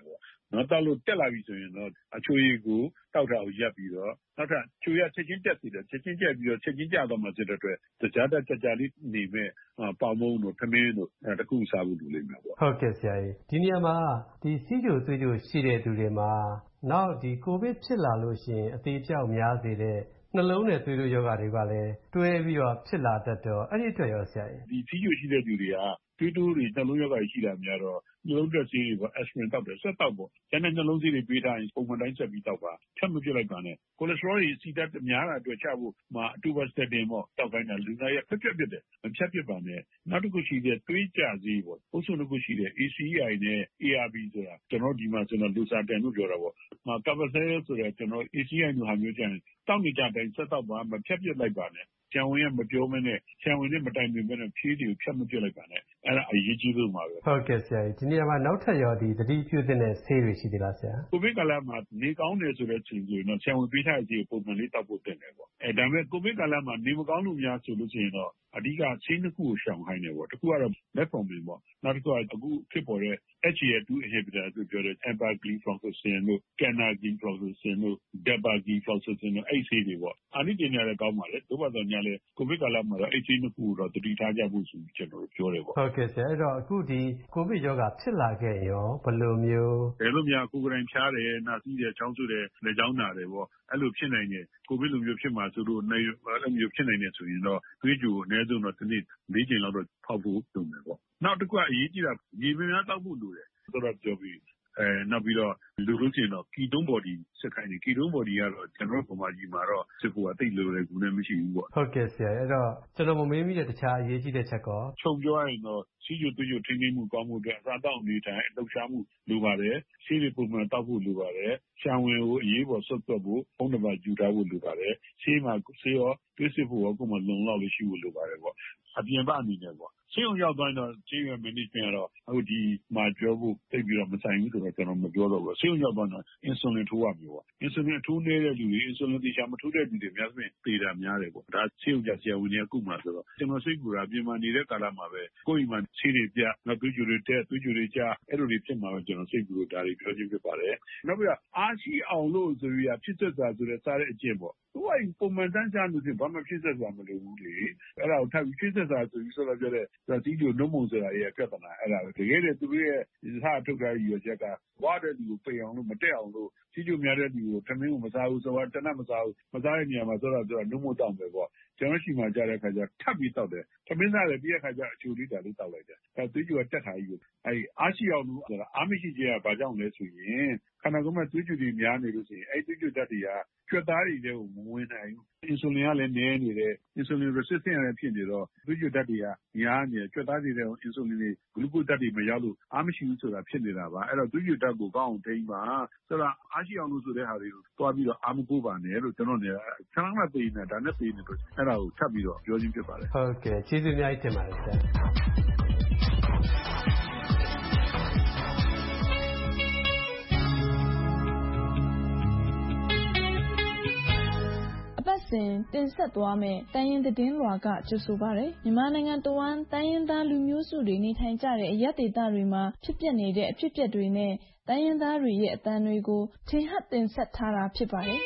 တောက်လို့တက်လာပြီဆိုရင်တော့အချိုရည်ကိုတောက်တာကိုရပ်ပြီးတော့နောက်ထပ်ချိုရချက်ချင်းတက်စီတယ်ချက်ချင်းကျက်ပြီးတော့ချက်ချင်းကျတော့မှစစ်တဲ့အတွက်ကြားတက်ကြလေးနေမဲ့ပေါင်မုံတို့ထမင်းတို့တခုစားဖို့လိုလိမ့်မယ်ပေါ့ဟုတ်ကဲ့ဆရာကြီးဒီနေရာမှာဒီစီးကြိုသွေးကြိုရှိတဲ့သူတွေမှာနောက်ဒီကိုဗစ်ဖြစ်လာလို့ရှိရင်အသေးအပြောက်များစေတဲ့နှလုံးနဲ့သွေးတို့ယောဂတွေကလည်းတွဲပြီးတော့ဖြစ်လာတတ်တော့အဲ့ဒီအတွက်ရောဆရာကြီးဒီစီးကြိုရှိတဲ့သူတွေကသွေးတိုးတွေနှလုံးယောဂရှိတာများတော့နှလုံးတက်ဆေးတွေပေါ့ aspirin တောက်တယ်ဆက်တောက်ပေါ့ကျန်တဲ့နှလုံးဆေးတွေပေးထားရင်ပုံမှန်တိုင်းဆက်ပြီးတောက်ပါဖြတ်မပြစ်လိုက်ပါနဲ့ cholesterol တွေစီတက်များတာအတွက်ချဖို့မှာ atorvastatin ပေါ့တောက်ခိုင်းတာလူသားရဲ့ဖြတ်ပြစ်တယ်မဖြတ်ပြစ်ပါနဲ့နောက်တစ်ခုရှိတဲ့သွေးကြဆေးပေါ့အုပ်စုတစ်ခုရှိတဲ့ ACEI နဲ့ ARB ဆိုတာကျွန်တော်ဒီမှာကျွန်တော် Losartan လို့ပြောတာပေါ့Carbaxyl ဆိုတဲ့ကျွန်တော် ACEI လိုဟာမျိုးကျရင်တောက်နေကြတိုင်းဆက်တောက်ပါမဖြတ်ပြစ်လိုက်ပါနဲ့ဆံဝင်ကမပြောမနဲ့ဆံဝင်နဲ့မတိုင်ပင်ပဲနဲ့ဖြေးတွေကိုဖြတ်မပြစ်လိုက်ပါနဲ့အဲ့ဒါအရေးကြီးဆုံးပါပဲဟုတ်ကဲ့ဆရာကြီးဒီနေရာမှာနောက်ထပ်ရောဒီသတိပြုသင့်တဲ့ဆေးတွေရှိသေးလားဆရာကိုဗစ်ကာလမှာနေကောင်းတယ်ဆိုတဲ့ချိန်ဆိုရင်တော့ဆံဝင်ပေးထားတဲ့ဆေးကိုပုံမှန်လေးတောက်ဖို့တင်တယ်ပေါ့ဒါပေမဲ့ကိုဗစ်ကာလမှာနေမကောင်းလို့များဆိုလို့ရှိရင်တော့အဓိကဆေးနှစ်ခုကိုရှောင်ခိုင်းတယ်ပေါ့တစ်ခုကတော့ metformin ပေါ့နောက်တစ်ခုကအခုဖြစ်ပေါ်တဲ့ HAL2 inhibitor ဆိုပြောတဲ့ empagliflozin တို့ canagliflozin တို့ dapagliflozin တို့အဲ့ဆေးတွေပေါ့အာနိသင်ရတယ်ကောင်းပါလေသို့ပါတော့ညာလေကိုဗစ်ကာလမှာတော့အဲ့ဆေးနှစ်ခုကိုတော့တတိထားကြဖို့ဆိုပြီးကျွန်တော်တို့ပြောတယ်ပေါ့ဟုတ်ကဲ့ဆရာအဲ့တော့အခုဒီကိုဗစ်ရောဂါဖြစ်လာခဲ့ရောဘယ်လိုမျိုးများကိုယ်တိုင်ဖြားတယ်နှာစီးတယ်ချောင်းဆိုးတယ်လက်ချောင်းနာတယ်ပေါ့အဲ့လိုဖြစ်နိုင်တယ်ကိုဗစ်လိုမျိုးဖြစ်မှာဆိုလို့အဲ့လိုမျိုးဖြစ်နိုင်တယ်ဆိုရင်တော့သွေးကြိုအနည်းဆုံးတော့ဒီနေ့၄ချိန်လောက်တော့ဖောက်ဖို့လုပ်မယ်ပေါ့နောက်တစ်ခုကအရေးကြီးတာရေပင်များတောက်ဖို့လိုတယ်ဆိုတော့ပြောပြီးနောက်ပြီးတော့လူလို့ရှိရင်တော့ ketone body စစ်ခိုင်းတယ် ketone body ကတော့ကျွန်တော်တို့ပုံမှန်ကြီးမှာတော့စစ်ဖို့အသိလိုတယ်ကူနဲ့မရှိဘူးပေါ့ဟုတ်ကဲ့ဆရာအဲ့တော့ကျွန်တော်မမေးမိတဲ့တခြားအရေးကြီးတဲ့ချက်ကောခြုံပြောရရင်တော့စီးကျိုသွေးကျိုထိန်းသိမ်းမှုကောင်းမှုအတွက်အစားတောက်အနေတိုင်းလှုပ်ရှားမှုလိုပါတယ်ဆေးတွေပုံမှန်တောက်ဖို့လိုပါတယ်ရှံဝင်ကိုအရေးပေါ်ဆွတ်သွက်ဖို့ဖုံးတစ်ပတ်ယူထားဖို့လိုပါတယ်ဆေးမှာဆေးရောသွေးစစ်ဖို့ရောကိုယ်မှလုံလောက်လို့ရှိဖို့လိုပါတယ်ပေါ့အပြင်ပအနေနဲ့ပေါ့ဆေးရုံရောက်သွားတော့ဆေးရုံ management ကတော့အခုဒီမှာပြောဖို့သိပြီးတော့မဆိုင်ဘူးဆိုတော့ကျွန်တော်မပြောတော့ဘူးဆေးရုံရောက်သွားတော့ insulin ထိုးရပြီပေါ့ insulin ထိုးနေတဲ့လူတွေ insulin တေချာမထိုးတဲ့လူတွေများဆိုရင်သေတာများတယ်ပေါ့ဒါဆေးရုံကြဆရာဝန်ကြီးအခုမှဆိုတော့ကျွန်တော်စိတ်ကူတာပြင်မာနေတဲ့ကာလမှာပဲကိုယ့်အိမ်မှာဆေးတွေပြနောက်သွေးကြိုတွေတက်သွေးကြိုတွေကျအဲ့လိုတွေဖြစ်မှာပဲကျွန်တော်စိတ်ကူလို့ဒါတွေပြောချင်းဖြစ်ပါတယ်နောက်ပြီးတော့အားရှိအောင်လို့ဆိုပြီးဖြစ်သက်စွာဆိုတဲ့စားတဲ့အကျင့်ပေါ့သူကပုံမှန်တန်းစားလို့ဆိုဘာမှဖြစ်သက်စွာမလိုဘူးလေအဲ့ဒါကိုထပ်ပြီးဖြစ်သက်စွာဆိုပြီးဆိုတော့ပြောတဲ့တီးလို့နှုတ်မုံဆိုတာရဲ့ပြဿနာအဲ့ဒါပဲတကယ်တည်းသူတို့ရဲ့စားထုတ်ထားရည်ရွယ်ချက်ကဝါတဲ့လူကိုပိန်အောင်လို့မတက်အောင်လို့ကြီးကျုံများတဲ့လူကိုသမင်းကိုမစားဘူးဆိုတော့တနတ်မစားဘူးမစားတဲ့နေရာမှာဆိုတော့နှုတ်မတောင်းပဲပေါ့ကျွန်တော်ရှိမှကြားတဲ့ခါကျထပ်ပြီးတောက်တယ်သမင်းစားတယ်ပြီးတဲ့ခါကျအချိုလေးတာလေးတောက်လိုက်တယ်အဲသွေးကြိုကတက်ထားကြီးအဲ့အားရှိအောင်လို့ဆိုတာအားမရှိခြင်းကဘာကြောင့်လဲဆိုရင်ခန္ဓာကိုယ်မှာသွေးကြိုတွေများနေလို့ဆိုရင်အဲ့သွေးကြိုတက်တွေကကြွက်သားတွေကိုမဝင်နိုင်ဘူးအင်ဆူလင်ကလည်းနည်းနေတယ်အင်ဆူလင် resistant လည်းဖြစ်နေတော့သွေးကြိုတက်တွေကများနေတယ်ကြွက်သားတွေတဲ့အင်ဆူလင်တွေဂလူကိုတက်တွေမရောက်လို့အားမရှိဘူးဆိုတာဖြစ်နေတာပါအဲ့တော့သွေးကြိုတက်ကိုကောင်းအောင်ထိန်းပါဆိုတော့အားရှိအောင်လို့ဆိုတဲ့ဟာတွေကိုတွားပြီးတော့အားမကိုးပါနဲ့လို့ကျွန်တော်နေခဏမှသိနေတာဒါနဲ့သိနေတော့အဲ့ဒါကိုထပ်ပြီးတော့ပြောချင်းဖြစ်ပါတယ်ဟုတ်ကဲ့ကျေးဇူးအများကြီးတင်ပါတယ်ဆရာတင်ဆက်သွားမယ့်တိုင်းရင်းသတင်းလွှာကကြိုဆိုပါရယ်မြန်မာနိုင်ငံတဝန်းတိုင်းရင်းသားလူမျိုးစုတွေနေထိုင်ကြတဲ့အရပ်ဒေသတွေမှာဖြစ်ပျက်နေတဲ့အဖြစ်အပျက်တွေနဲ့တိုင်းရင်းသားတွေရဲ့အသံတွေကိုထင်ဟပ်တင်ဆက်ထားတာဖြစ်ပါတယ်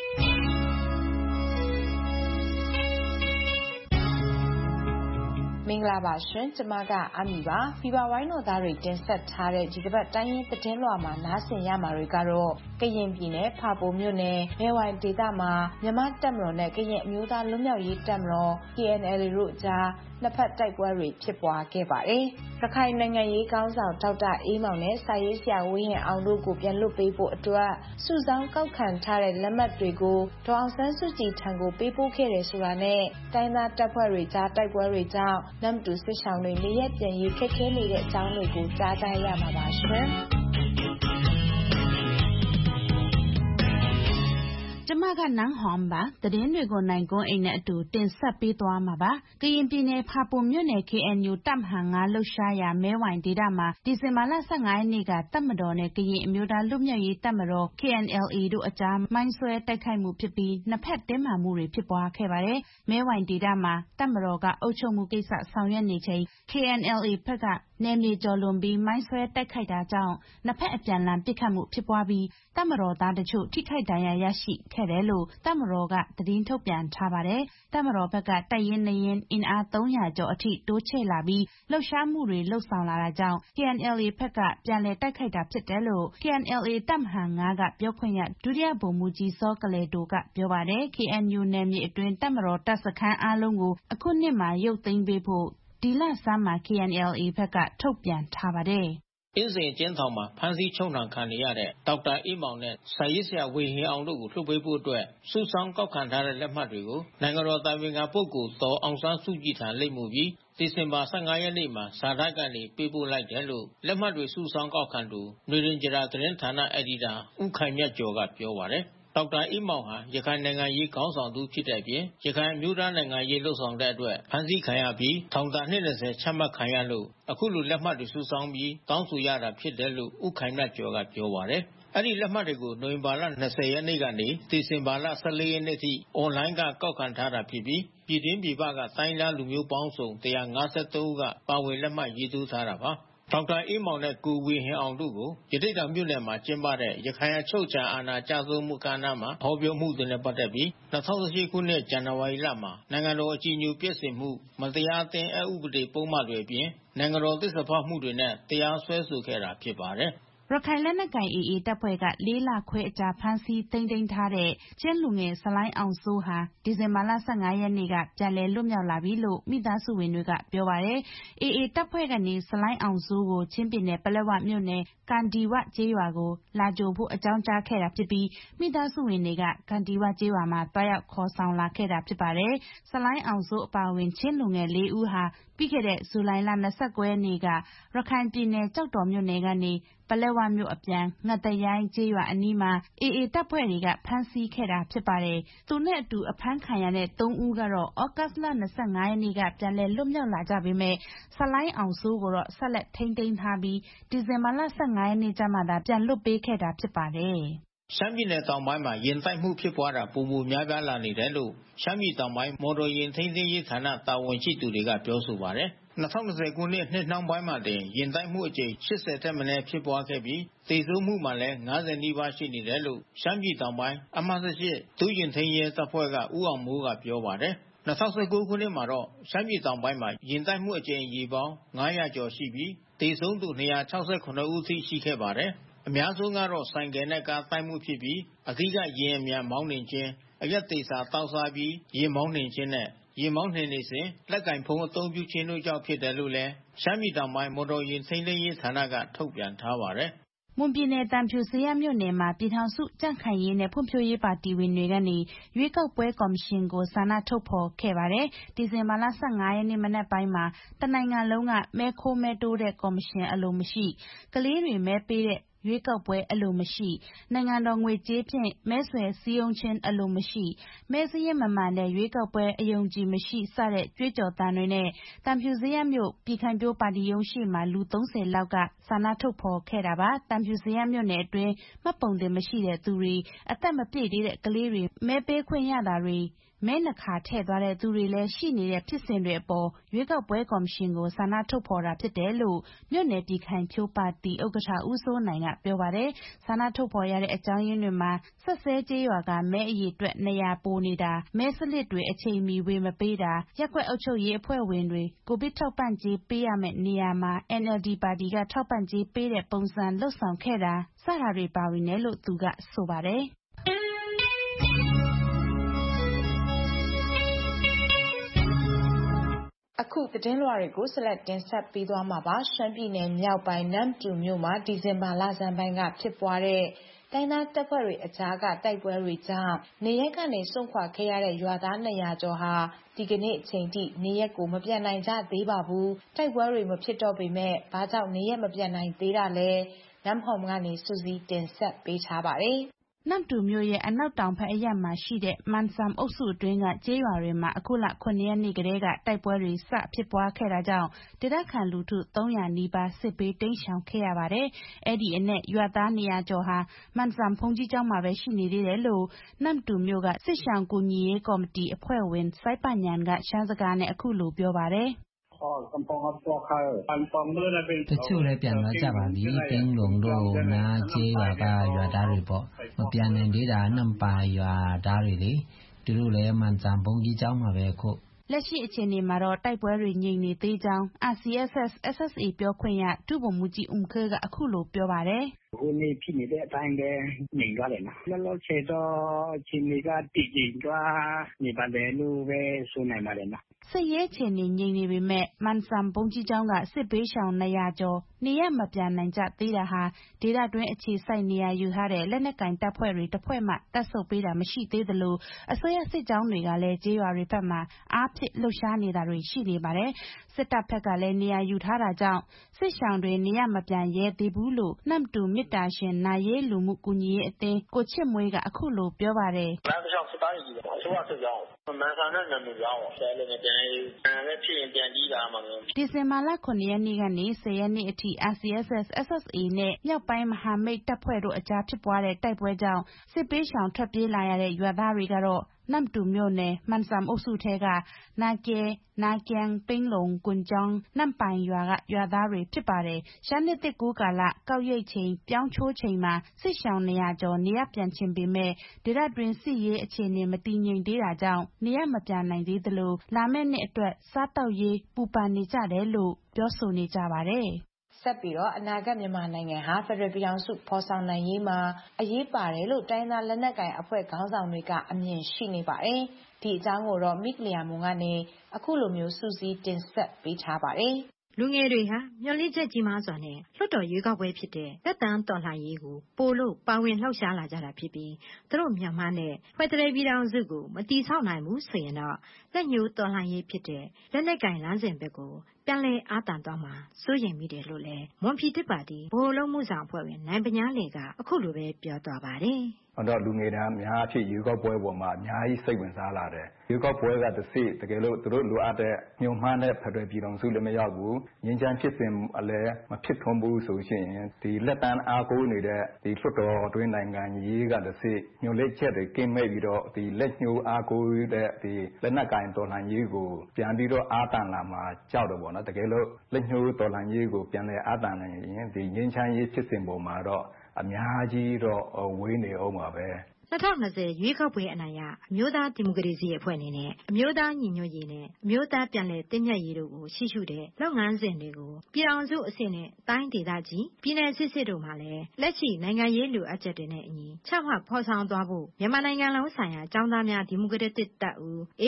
မင်္ဂလာပါရှင်ကျမကအမီပါဖီဘာဝိုင်းတော်သားတွေတင်ဆက်ထားတဲ့ဒီတစ်ပတ်တိုင်းရင်းသတင်းလွှာမှာနားဆင်ရမှာတွေကတော့ကရင်ပြည်နယ်ဖာပုံမြို့နယ်မဲဝိုင်ဒေသမှာမြန်မာတပ်မတော်နဲ့ကရင်အမျိုးသားလွတ်မြောက်ရေးတပ်မတော် KNL တို့အကြားနှစ်ဖက်တိုက်ပွဲတွေဖြစ်ပွားခဲ့ပါတယ်။ရခိုင်နိုင်ငံရေးကောင်းဆောင်ဒေါက်တာအေးမောင်နဲ့စာရေးဆရာဝင်းရင်အောင်တို့ကိုပြန်လွှတ်ပေးဖို့အတွက်စုဆောင်းကောက်ခံထားတဲ့လက်မှတ်တွေကိုဒေါအောင်ဆန်းစုကြည်ထံကိုပေးပို့ခဲ့တယ်ဆိုတာနဲ့တိုင်းသားတပ်ဖွဲ့တွေကြားတိုက်ပွဲတွေကြောင့်နမ်တူစစ်ဆောင်တွေနေရက်ပြန်ရေးခက်ခဲနေတဲ့အကြောင်းတွေကိုကြားကြရမှာပါရှင်။ကျမကနန်းဟွန်ပါသတင်းတွေကိုနိုင်ကွန်းအိမ်နဲ့အတူတင်ဆက်ပေးသွားမှာပါကရင်ပြည်နယ်ဖာပုံမြို့နယ် KNU တပ်မဟာ9လှုပ်ရှားရာမဲဝိုင်ဒေသမှာဒီဇင်ဘာလ15ရက်နေ့ကတပ်မတော်နဲ့ကရင်အမျိုးသားလွတ်မြောက်ရေးတပ်မတော် KNLA တို့အကြားမိုင်းဆွဲတိုက်ခိုက်မှုဖြစ်ပြီးနှစ်ဖက်တင်းမာမှုတွေဖြစ်ပွားခဲ့ပါတယ်မဲဝိုင်ဒေသမှာတပ်မတော်ကအုပ်ချုပ်မှုကိစ္စဆောင်ရွက်နေချိန် KNLA ဘက်ကနယ်မြေကျော်လွန်ပြီးမိုင်းဆွဲတိုက်ခိုက်တာကြောင့်နှစ်ဖက်အပြန်အလှန်ပစ်ခတ်မှုဖြစ်ပွားပြီးတပ်မတော်သားတချို့ထိခိုက်ဒဏ်ရာရရှိခဲ့တယ်လို့တပ်မတော်ကသတင်းထုတ်ပြန်ထားပါတယ်။တပ်မတော်ဘက်ကတပ်ရင်း2ရင်းအင်အား300ကျော်အထိတိုးချဲ့လာပြီးလှုပ်ရှားမှုတွေလှုပ်ဆောင်လာတာကြောင့် KNLA ဘက်ကပြန်လည်တိုက်ခိုက်တာဖြစ်တယ်လို့ KNLA တပ်မဟာ9ကပြောခွင့်ရဒုတိယဗိုလ်မှူးကြီးစောကလယ်ဒိုကပြောပါတယ်။ KNU နယ်မြေအတွင်းတပ်မတော်တပ်စခန်းအားလုံးကိုအခုနှစ်မှာရုပ်သိမ်းပေးဖို့ဒီလဆန်းမှာ KNLA ဘက်ကထုတ်ပြန်ထားပါတယ်။အင်းစိန်အကျဉ်းထောင်မှာဖမ်းဆီးချုပ်နှောင်ခံနေရတဲ့ဒေါက်တာအေးမောင်နဲ့စာရေးဆရာဝေဟင်အောင်တို့ကိုလွှတ်ပေးဖို့အတွက်စုဆောင်းကောက်ခံထားတဲ့လက်မှတ်တွေကိုနိုင်ငံတော်တိုင်ပင်ခံပုဂ္ဂိုလ်ဒေါ်အောင်ဆန်းစုကြည်ထံလိပ်မူပြီးဒီဇင်ဘာ15ရက်နေ့မှာစာတိုက်ကနေပေးပို့လိုက်တယ်လို့လက်မှတ်တွေစုဆောင်းကောက်ခံသူနေရင်ဂျရာသတင်းဌာနအယ်ဒီတာဦးခိုင်မြတ်ကျော်ကပြောပါတယ်ဒေါက်တာအေးမောင်ဟာရခိုင်နိုင်ငံရေးခေါင်းဆောင်သူဖြစ်တဲ့အပြင်ရခိုင်အမျိုးသားနိုင်ငံရေးလှုပ်ဆောင်တဲ့အတွက်ဖမ်းဆီးခံရပြီးထောင်ဒဏ်20ချမှတ်ခံရလို့အခုလိုလက်မှတ်တွေစုဆောင်းပြီးတောင်းဆိုရတာဖြစ်တယ်လို့ဦးခိုင်မြတ်ကျော်ကပြောပါတယ်။အဲဒီလက်မှတ်တွေကိုနိုဝင်ဘာလ20ရက်နေ့ကနေဒီဇင်ဘာလ14ရက်နေ့ထိအွန်လိုင်းကကောက်ခံထားတာဖြစ်ပြီးပြည်တွင်းပြည်ပကတိုင်းသားလူမျိုးပေါင်းစုံ153ဦးကပါဝင်လက်မှတ်ရေးထိုးထားတာပါ။ဒေါက်တာအေးမောင်နဲ့ကိုဝေဟင်အောင်တို့ကိုရတိတောင်မြို့နယ်မှာကျင်းပတဲ့ရခိုင်အချုပ်အခြာအာဏာကျဆုံးမှုကဏ္ဍမှာဟောပြောမှုတွေနဲ့ပတ်သက်ပြီး2018ခုနှစ်ဇန်နဝါရီလမှာနိုင်ငံတော်အကြီးအကျယ်ပြည့်စုံမှုမတရားအသင်းအဥပဒေပုံမှန်တွေအပြင်နိုင်ငံတော်သစ္စာဖောက်မှုတွေနဲ့တရားစွဲဆိုခဲ့တာဖြစ်ပါတယ်။ရခိုင်လက်နက်ကိုင် AA တပ်ဖွဲ့က4လခွဲအကြာဖမ်းဆီးသိမ်းထားတဲ့ချင်းလူငယ်ဆလိုင်းအောင်စိုးဟာဒီဇင်ဘာလ15ရက်နေ့ကပြန်လည်လွတ်မြောက်လာပြီလို့မိသားစုဝင်တွေကပြောပါတယ်။ AA တပ်ဖွဲ့ကနေဆလိုင်းအောင်စိုးကိုချင်းပြည်နယ်ပလက်ဝမြို့နယ်ကန်ဒီဝကျေးရွာကိုလာကြိုဖို့အကြောင်းကြားခဲ့တာဖြစ်ပြီးမိသားစုဝင်တွေကကန်ဒီဝကျေးရွာမှာတွားရောက်ခေါ်ဆောင်လာခဲ့တာဖြစ်ပါတယ်။ဆလိုင်းအောင်စိုးအပါအဝင်ချင်းလူငယ်4ဦးဟာပြီးခဲ့တဲ့ဇူလိုင်လ29ရက်နေ့ကရခိုင်ပြည်နယ်ကျောက်တော်မြို့နယ်ကနေပလက်ဝမြို့အပြန်ငှက်သရိုင်းကျေးရွာအနီးမှာ AA တပ်ဖွဲ့တွေကဖမ်းဆီးခဲ့တာဖြစ်ပါတယ်။သူနဲ့အတူအဖမ်းခံရတဲ့3ဦးကတော့ဩဂတ်လ25ရက်နေ့ကပြန်လည်လွတ်မြောက်လာကြပေမဲ့ဆလိုင်းအောင်စိုးကိုတော့ဆက်လက်ထိန်းသိမ်းထားပြီးဒီဇင်ဘာလ15ရက်နေ့ကျမှသာပြန်လွှတ်ပေးခဲ့တာဖြစ်ပါတယ်။ရှမ်းပြည်နယ်တောင်ပိုင်းမှာယာဉ်တိုက်မှုဖြစ်ပွားတာပိုမိုများပြားလာနေတယ်လို့ရှမ်းပြည်တောင်ပိုင်းမော်တော်ယာဉ်ထိန်းသိမ်းရေးဌာနတာဝန်ရှိသူတွေကပြောဆိုပါတယ်။2020ခုနှစ်နှစ်နှောင်းပိုင်းမှာတင်ယာဉ်တိုက်မှုအကြိမ်80ထက်မနည်းဖြစ်ပွားခဲ့ပြီးသေဆုံးမှုမှာလည်း50နီးပါးရှိနေတယ်လို့ရှမ်းပြည်တောင်ပိုင်းအမှတ်18ဒုရင်ထိန်းရဲတပ်ဖွဲ့ကဦးအောင်မိုးကပြောပါတယ်။2019ခုနှစ်မှာတော့ရှမ်းပြည်တောင်ပိုင်းမှာယာဉ်တိုက်မှုအကြိမ်ရေပေါင်း900ကျော်ရှိပြီးသေဆုံးသူ268ဦးထိရှိခဲ့ပါတယ်။အများဆုံးကတော့ဆိုင်ကယ်နဲ့ကားတိုက်မှုဖြစ်ပြီးအဓိကယာဉ်အမြန်မောင်းနှင်ခြင်းအရက်သေစာတောက်စားပြီးယာဉ်မောင်းနှင်ခြင်းနဲ့ယာဉ်မောင်းနှင်နေစဉ်လက်ကင်ဖုံးအသုံးပြုခြင်းတို့ကြောင့်ဖြစ်တယ်လို့လည်းရှမ်းပြည်တောင်ပိုင်းမော်တော်ယာဉ်ထိန်းသိမ်းရေးဌာနကထုတ်ပြန်ထားပါတယ်။မွန်ပြည်နယ်သံဖြူဇရပ်မြို့နယ်မှာပြည်ထောင်စုကြံ့ခိုင်ရေးနဲ့ဖွံ့ဖြိုးရေးပါတီဝင်တွေကနေရွေးကောက်ပွဲကော်မရှင်ကိုဆန္ဒထုတ်ဖော်ခဲ့ပါတယ်။ဒီဇင်ဘာလ15ရက်နေ့မနက်ပိုင်းမှာတနိုင်ငံလုံးကမဲခိုးမဲတိုးတဲ့ကော်မရှင်အလိုမရှိကလေးတွေမဲပေးတဲ့ရွေးကောက်ပွဲအလိုမရှိနိုင်ငံတော်ငွေကြေးဖြင့်မဲဆွယ်စည်းရုံးခြင်းအလိုမရှိမဲစရင်းမမှန်တဲ့ရွေးကောက်ပွဲအယုံကြည်မရှိစတဲ့ကြွေးကြော်သံတွေနဲ့သံဖြူဇရပ်မြို့ပြည်ခိုင်ဖြိုးပါတီရုံးရှေ့မှာလူ30လောက်ကဆန္ဒထုတ်ဖော်ခဲ့တာပါ။သံဖြူဇရပ်မြို့နယ်အတွင်းမှတ်ပုံတင်မရှိတဲ့သူတွေအသက်မပြည့်သေးတဲ့ကလေးတွေမဲပေးခွင့်ရတာတွေမဲနှခါထည့်သွားတဲ့သူတွေလည်းရှိနေတဲ့ဖြစ်စဉ်တွေအပေါ်ရွေးကောက်ပွဲကော်မရှင်ကိုဆန္ဒထုတ်ဖော်တာဖြစ်တယ်လို့မြို့နယ်ပြည်ခိုင်ဖြိုးပါတီဥက္ကဋ္ဌဦးစိုးနိုင်ကပြောပါတယ်။ဆန္ဒထုတ်ဖော်ရတဲ့အကြောင်းရင်းတွေမှာဆက်စဲကျေးရွာကမဲအရေအတွက်နေရာပိုနေတာမဲစလစ်တွေအချိန်မီဝေမပေးတာရပ်ကွက်အုပ်ချုပ်ရေးအဖွဲ့ဝင်တွေကိုဗစ်ထောက်ပံ့ကြေးပေးရမယ့်နေရာမှာ NLD ပါတီကထောက်ပံ့ကြေးပေးတဲ့ပုံစံလုပ်ဆောင်ခဲ့တာစတာတွေပါဝင်တယ်လို့သူကဆိုပါတယ်။အခုသတင်းလွှာတွေကိုဆက်လက်တင်ဆက်ပေးသွားမှာပါရှမ်းပြည်နယ်မြောက်ပိုင်းနမ်တူမြို့မှာဒီဇင်ဘာလဆန်းပိုင်းကဖြစ်ပွားတဲ့တိုင်းသားတပ်ဖွဲ့တွေအကြားကတိုက်ပွဲတွေကြောင့်နေရက်ကနေစွန့်ခွာခဲ့ရတဲ့ရွာသား200ကျော်ဟာဒီကနေ့အချိန်ထိနေရက်ကိုမပြန်နိုင်ကြသေးပါဘူးတိုက်ပွဲတွေမဖြစ်တော့ပေမဲ့ဘာကြောင့်နေရက်မပြန်နိုင်သေးတာလဲနမ်ဟ ုံကနေစူးစီးတင်ဆက်ပေးထားပါတယ်နမ်တူမြို့ရဲ့အနောက်တောင်ဘက်အရပ်မှာရှိတဲ့မန်ဆမ်အုပ်စုအတွင်းကကျေးရွာတွေမှာအခုလ9ရက်နေ့ကတည်းကတိုက်ပွဲတွေစဖြစ်ပွားခဲ့တာကြောင့်ဒေသခံလူထု300နီးပါးစစ်ဘေးတိမ်းရှောင်ခဲ့ရပါတယ်။အဲ့ဒီအနက်ရွာသား200ကျော်ဟာမန်ဆမ်ဘုန်းကြီးကျောင်းမှာပဲရှိနေသေးတယ်လို့နမ်တူမြို့ကစစ်ရှောင်ကူညီရေးကော်မတီအဖွဲ့ဝင်စိုက်ပညံကရှမ်းစကားနဲ့အခုလိုပြောပါတယ်။တချို့လည်းပြန်သွားကြပါပြီ။ပင်းလုံတို့နားကျေးရွာကရွာသားတွေပေါ့။မပြန်နိုင်သေးတာနမ်ပိုင်ရွာသားတွေလေ။သူတို့လည်းမန်စံဘုံကြီးကျောင်းမှာပဲအခုလက်ရှိအခြေအနေမှာတော့တိုက်ပွဲတွေငြိမ်နေသေးကြောင်း RCSS/SSA ပြောခွင့်ရဒုဗိုလ်မှူးကြီးဦးခဲကအခုလိုပြောပါတယ်။ဟိုနေ့ဖြစ်နေတဲ့အတိုင်းပဲငြိမ်သွားတယ်နော်။လောလောဆယ်တော့အခြေအနေကတည်ငြိမ်သွားနေပါတယ်လို့ပဲဆိုနိုင်ပါတယ်နော်။စစ်ရေးအခြေအနေငြိမ်နေပေမဲ့မန်စံဘုံကြီးကျောင်းကစစ်ဘေးရှောင်200ကျော်နေရမပြန်နိုင်ကြသေးတာဟာဒေသတွင်းအခြေစိုက်နေရာယူထားတဲ့လက်နက်ကင်တပ်ဖွဲ့တွေတစ်ဖွဲ့မှတပ်ဆုတ်ပေးတာမရှိသေးသလိုအစိုးရစစ်ကြောင်းတွေကလည်းကျေးရွာတွေဘက်မှာအားဖြည့်လှုပ်ရှားနေတာတွေရှိနေပါတယ်။စစ်တပ်ဘက်ကလည်းနေရာယူထားတာကြောင့်စစ်ရှောင်တွေနေရမပြန်ရဲသေးဘူးလို့နမ်တူမြစ်တာရှင်နာရေးလူမှုကူညီရေးအသင်းကိုချစ်မွေးကအခုလိုပြောပါတယ်။လမ်းတစ်လျှောက်စစ်သားတွေကြီးတယ်။အစိုးရစစ်ကြောင်းမန်ဆန်နဲ့နမ်တူကြောင်းဆဲလည်းပြန်လည်းဖြစ်ရင်ပြန်ကြီးတာမှမဟုတ်။ဒီဇင်ဘာလ9ရက်နေ့ကနေ10ရက်နေ့အထိ RCSS/SSA နဲ့မြောက်ပိုင်းမဟာမိတ်တပ်ဖွဲ့တို့အကြားဖြစ်ပွားတဲ့တိုက်ပွဲကြောင့်စစ်ပေးရှောင်ထွက်ပြေးလာရတဲ့ရွာသားတွေကတော့နမ်တူမြို့နယ်မန်စံအုပ်စုထဲကနာကျဲနာကျန်းပိန်းလုံကွန်ကျောင်းနမ်ပိုင်ရွာကရွာသားတွေဖြစ်ပါတယ်။ရှမ်းနှစ်သစ်ကူးကာလကောက်ရိတ်ချိန်ပြောင်းချိုးချိန်မှာစစ်ရှောင်200ကျော်နေရပြန်ချင်ပေမဲ့ဒေသတွင်းစစ်ရေးအခြေအနေမတည်ငြိမ်သေးတာကြောင့်နေရမပြန်နိုင်သေးသလိုလာမယ့်နှစ်အတွက်စားတောက်ရေးပူပန်နေကြတယ်လို့ပြောဆိုနေကြပါတယ်။ဆက်ပြီးတော့အနာဂတ်မြန်မာနိုင်ငံဟာဖက်ဒရယ်ပြည်ထောင်စုဖော်ဆောင်နိုင်ရေးမှာအရေးပါတယ်လို့တိုင်းသားလက်နက်ကိုင်အဖွဲ့ခေါင်းဆောင်တွေကအမြင်ရှိနေပါတယ်။ဒီအကြောင်းကိုတော့မိကလျာမွန်ကနေအခုလိုမျိုးစူးစီးတင်ဆက်ပေးထားပါတယ်။လူငယ်တွေဟာမျှော်လင့်ချက်ကြီးမားစွာနဲ့လွှတ်တော်ရွေးကောက်ပွဲဖြစ်တဲ့သက်တမ်းတော်လှန်ရေးကိုပိုလို့ပါဝင်လှုပ်ရှားလာကြတာဖြစ်ပြီးသူတို့မျှော်မှန်းတဲ့ဖက်ဒရယ်ပြည်ထောင်စုကိုမတည်ဆောက်နိုင်ဘူးဆိုရင်တော့လက်ညှိုးတော်လှန်ရေးဖြစ်တဲ့လက်နက်ကင်လမ်းစဉ်ဘက်ကိုပြန်လည်အားတန်သွားမှာစိုးရိမ်မိတယ်လို့လည်းမွန်ပြည်သစ်ပါတီဗဟိုအလုပ်မှုဆောင်အဖွဲ့ဝင်နိုင်ပညာလေကအခုလိုပဲပြောသွားပါတယ်။တော့လူငယ်တန်းအများအဖြစ်ရွေးကောက်ပွဲပေါ်မှာအများကြီးစိတ်ဝင်စားလာတယ်။ရွေးကောက်ပွဲကတစ်စိတကယ်လို့သူတို့လိုအပ်တဲ့ညှို့မှန်းတဲ့ဖက်ဒရယ်ပြည်ထောင်စုလည်းမရောက်ဘူး။ငြိမ်းချမ်းဖြစ်စဉ်လည်းမဖြစ်ထွန်းဘူးဆိုရှင်ဒီလက်တန်းအားကိုးနေတဲ့ဒီလွှတ်တော်တွင်းနိုင်ငံရေးကတစ်စိညှို့လက်ချက်တွေကင်းမဲ့ပြီးတော့ဒီလက်ညှိုးအားကိုးတဲ့ဒီလက်နက်ကင်တော်လှန်ရေးကိုပြန်ပြီးတော့အားတန်လာမှာကြောက်တယ်ပေါ့နော်။တကယ်လို့လက်ညှိုးတော်လှန်ရေးကိုပြန်လဲအားတန်နိုင်ရင်ဒီငြိမ်းချမ်းရေးဖြစ်စဉ်ပေါ်မှာတော့အများကြီးတော့ဝေးနေအောင်ပါပဲ 2020ရွေးကောက်ပွဲအနိုင်ရအမျိုးသားဒီမိုကရေစီအဖွဲ့အနေနဲ့အမျိုးသားညီညွတ်ရေးနဲ့အမျိုးသားပြန်လည်တည်မြဲရေးတို့ကိုရှိရှုတဲ့လုပ်ငန်းစဉ်တွေကိုပြည်အောင်စုအဆင့်နဲ့တိုင်းဒေသကြီးပြည်내စစ်တို့မှလည်းလက်ရှိနိုင်ငံရေးလိုအပ်ချက်တွေနဲ့အညီချမှတ်ဖော်ဆောင်သွားဖို့မြန်မာနိုင်ငံလုံးဆိုင်ရာကျောင်းသားများဒီမိုကရက်တစ်တပ်ဦး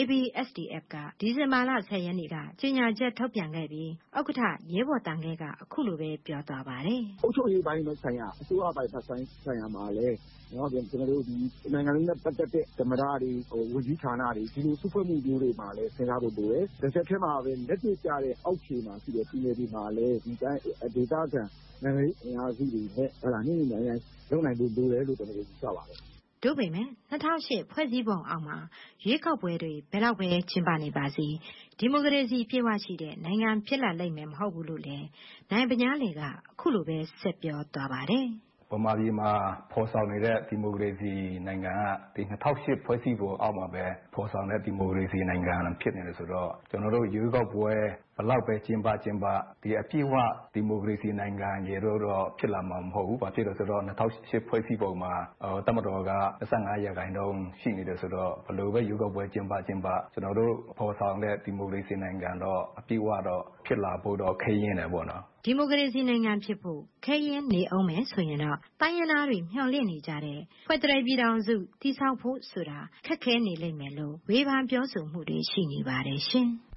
ABSDF ကဒီဇင်ဘာလ10ရက်နေ့ကကြေညာချက်ထုတ်ပြန်ခဲ့ပြီးဥက္ကဋ္ဌရဲဘော်တန်ခဲကအခုလိုပဲပြောသွားပါတယ်။အုပ်ချုပ်ရေးပိုင်းနဲ့ဆိုင်ရာအစိုးရပိုင်းဆိုင်ရာမှာလည်းကျွန်တော်တို့ဒီနိုင်ငံလုံးနဲ့ပတ်သက်တဲ့သမ္မတတွေဝန်ကြီးဌာနတွေဒီလိုစုဖွဲ့မှုမျိုးတွေမှာလည်းစဉ်းစားဖို့လိုတယ်။တစ်ဆက်တည်းမှာပဲလက်တွေ့ကျတဲ့အောက်ခြေမှာရှိတဲ့ပြည်နယ်တွေမှာလည်းဒီတိုင်းဒေသခံနိုင်ငံရေးအင်အားစုတွေနဲ့ညှိနှိုင်းလုပ်နိုင်ဖို့လိုတယ်လို့ကျွန်တော်တို့ပြောပါတယ်။တို့ပေမဲ့2008ဖွဲ့စည်းပုံအောက်မှာရွေးကောက်ပွဲတွေဘယ်တော့ပဲကျင်းပနေပါစေဒီမိုကရေစီပြည့်ဝရှိတဲ့နိုင်ငံဖြစ်လာလိမ့်မယ်မဟုတ်ဘူးလို့လည်းနိုင်ပညာလေကအခုလိုပဲဆက်ပြောသွားပါတယ်။ဗမာပြည်မှာဖော်ဆောင်နေတဲ့ဒီမိုကရေစီနိုင်ငံကဒီ2008ဖွဲ့စည်းပုံအောက်မှာပဲဖော်ဆောင်တဲ့ဒီမိုကရေစီနိုင်ငံဖြစ်နေတယ်ဆိုတော့ကျွန်တော်တို့ရွေးကောက်ပွဲဘလောက်ပဲကျင်းပဒီအပြည့်အဝဒီမိုကရေစီနိုင်ငံရေတော့ဖြစ်လာမှာမဟုတ်ဘူး။ဘာဖြစ်လို့ဆိုတော့2008ဖွဲ့စည်းပုံမှာတမတော်က25ရာခိုင်နှုန်းရှိနေတယ်ဆိုတော့ဘလို့ပဲရွေးကောက်ပွဲကျင်းပကျွန်တော်တို့ဖော်ဆောင်တဲ့ဒီမိုကရေစီနိုင်ငံတော့အပြည့်အဝတော့ဖြစ်လာဖို့တော့ခဲရင်တယ်ပေါ့နော်။ဒီမိုကရေစီနိုင်ငံဖြစ်ဖို့ခဲရင်နေအောင်မယ်ဆိုရင်တော့တိုင်းရင်းသားတွေမျှော်လင့်နေကြတဲ့ဖက်ဒရယ်ပြည်ထောင်စုတည်ဆောက်ဖို့ဆိုတာခက်ခဲနေလိမ့်မယ်လို့ဝေဖန်ပြောဆိုမှုတွေရှိနေပါတယ်ရှင်။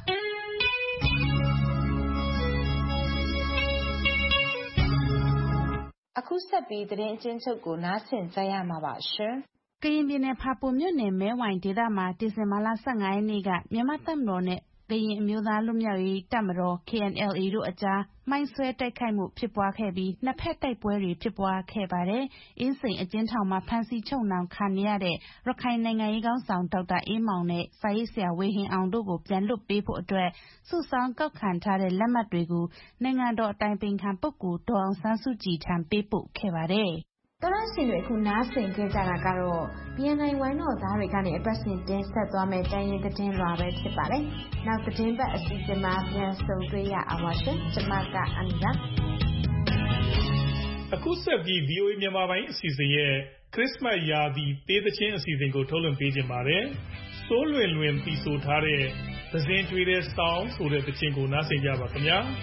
အခုဆက်ပြီးသတင်းအကျဉ်းချုပ်ကိုနားဆင်ကြရမှာပါရှင်။ကရင်ပြည်နယ်ဖာပွန်မြို့နယ်မဲဝိုင်ဒေသမှာဒီဇင်ဘာလ15ရက်နေ့ကမြန်မာတပ်မတော်နဲ့ကရင်အမျိုးသားလွတ်မြောက်ရေးတပ်မတော် KNLA တို့အကြားမိုင်းဆွဲတိုက်ခိုက်မှုဖြစ်ပွားခဲ့ပြီးနှစ်ဖက်တိုက်ပွဲတွေဖြစ်ပွားခဲ့ပါတယ်။အင်းစိန်အကျဉ်းထောင်မှာဖမ်းဆီးချုပ်နှောင်ခံရတဲ့ရခိုင်နိုင်ငံရေးခေါင်းဆောင်ဒေါက်တာအေးမောင်နဲ့စာရေးဆရာဝေဟင်အောင်တို့ကိုပြန်လွှတ်ပေးဖို့အတွက်စုဆောင်းကောက်ခံထားတဲ့လက်မှတ်တွေကိုနိုင်ငံတော်အတိုင်ပင်ခံပုဂ္ဂိုလ်ဒေါ်အောင်ဆန်းစုကြည်ထံပေးပို့ခဲ့ပါတယ်။တော်ရရှင်တွေအခုနားဆင်ခဲ့ကြတာကတော့ BNI ဝိုင်းတော်သားတွေကနေအပတ်စဉ်တင်ဆက်သွားမယ့်တိုင်းရင်းသတင်းလွှာပဲဖြစ်ပါတယ်။နောက်သတင်းပတ်အစီအစဉ်မှာပြန်ဆုံတွေ့ရအောင်ပါရှင်။ကျွန်မကအန်နာအခုဆက်ပြီး VOA မြန်မာပိုင်းအစီအစဉ်ရဲ့ခရစ်စမတ်ရာသီပေးသချင်းအစီအစဉ်ကိုထုတ်လွှင့်ပေးခြင်းပါတယ်။စိုးလွင်လွင်ပြီးဆိုထားတဲ့သဇင်တွေတဲ့စောင်းဆိုတဲ့သချင်းကိုနားဆင်ကြပါခင်ဗျာ။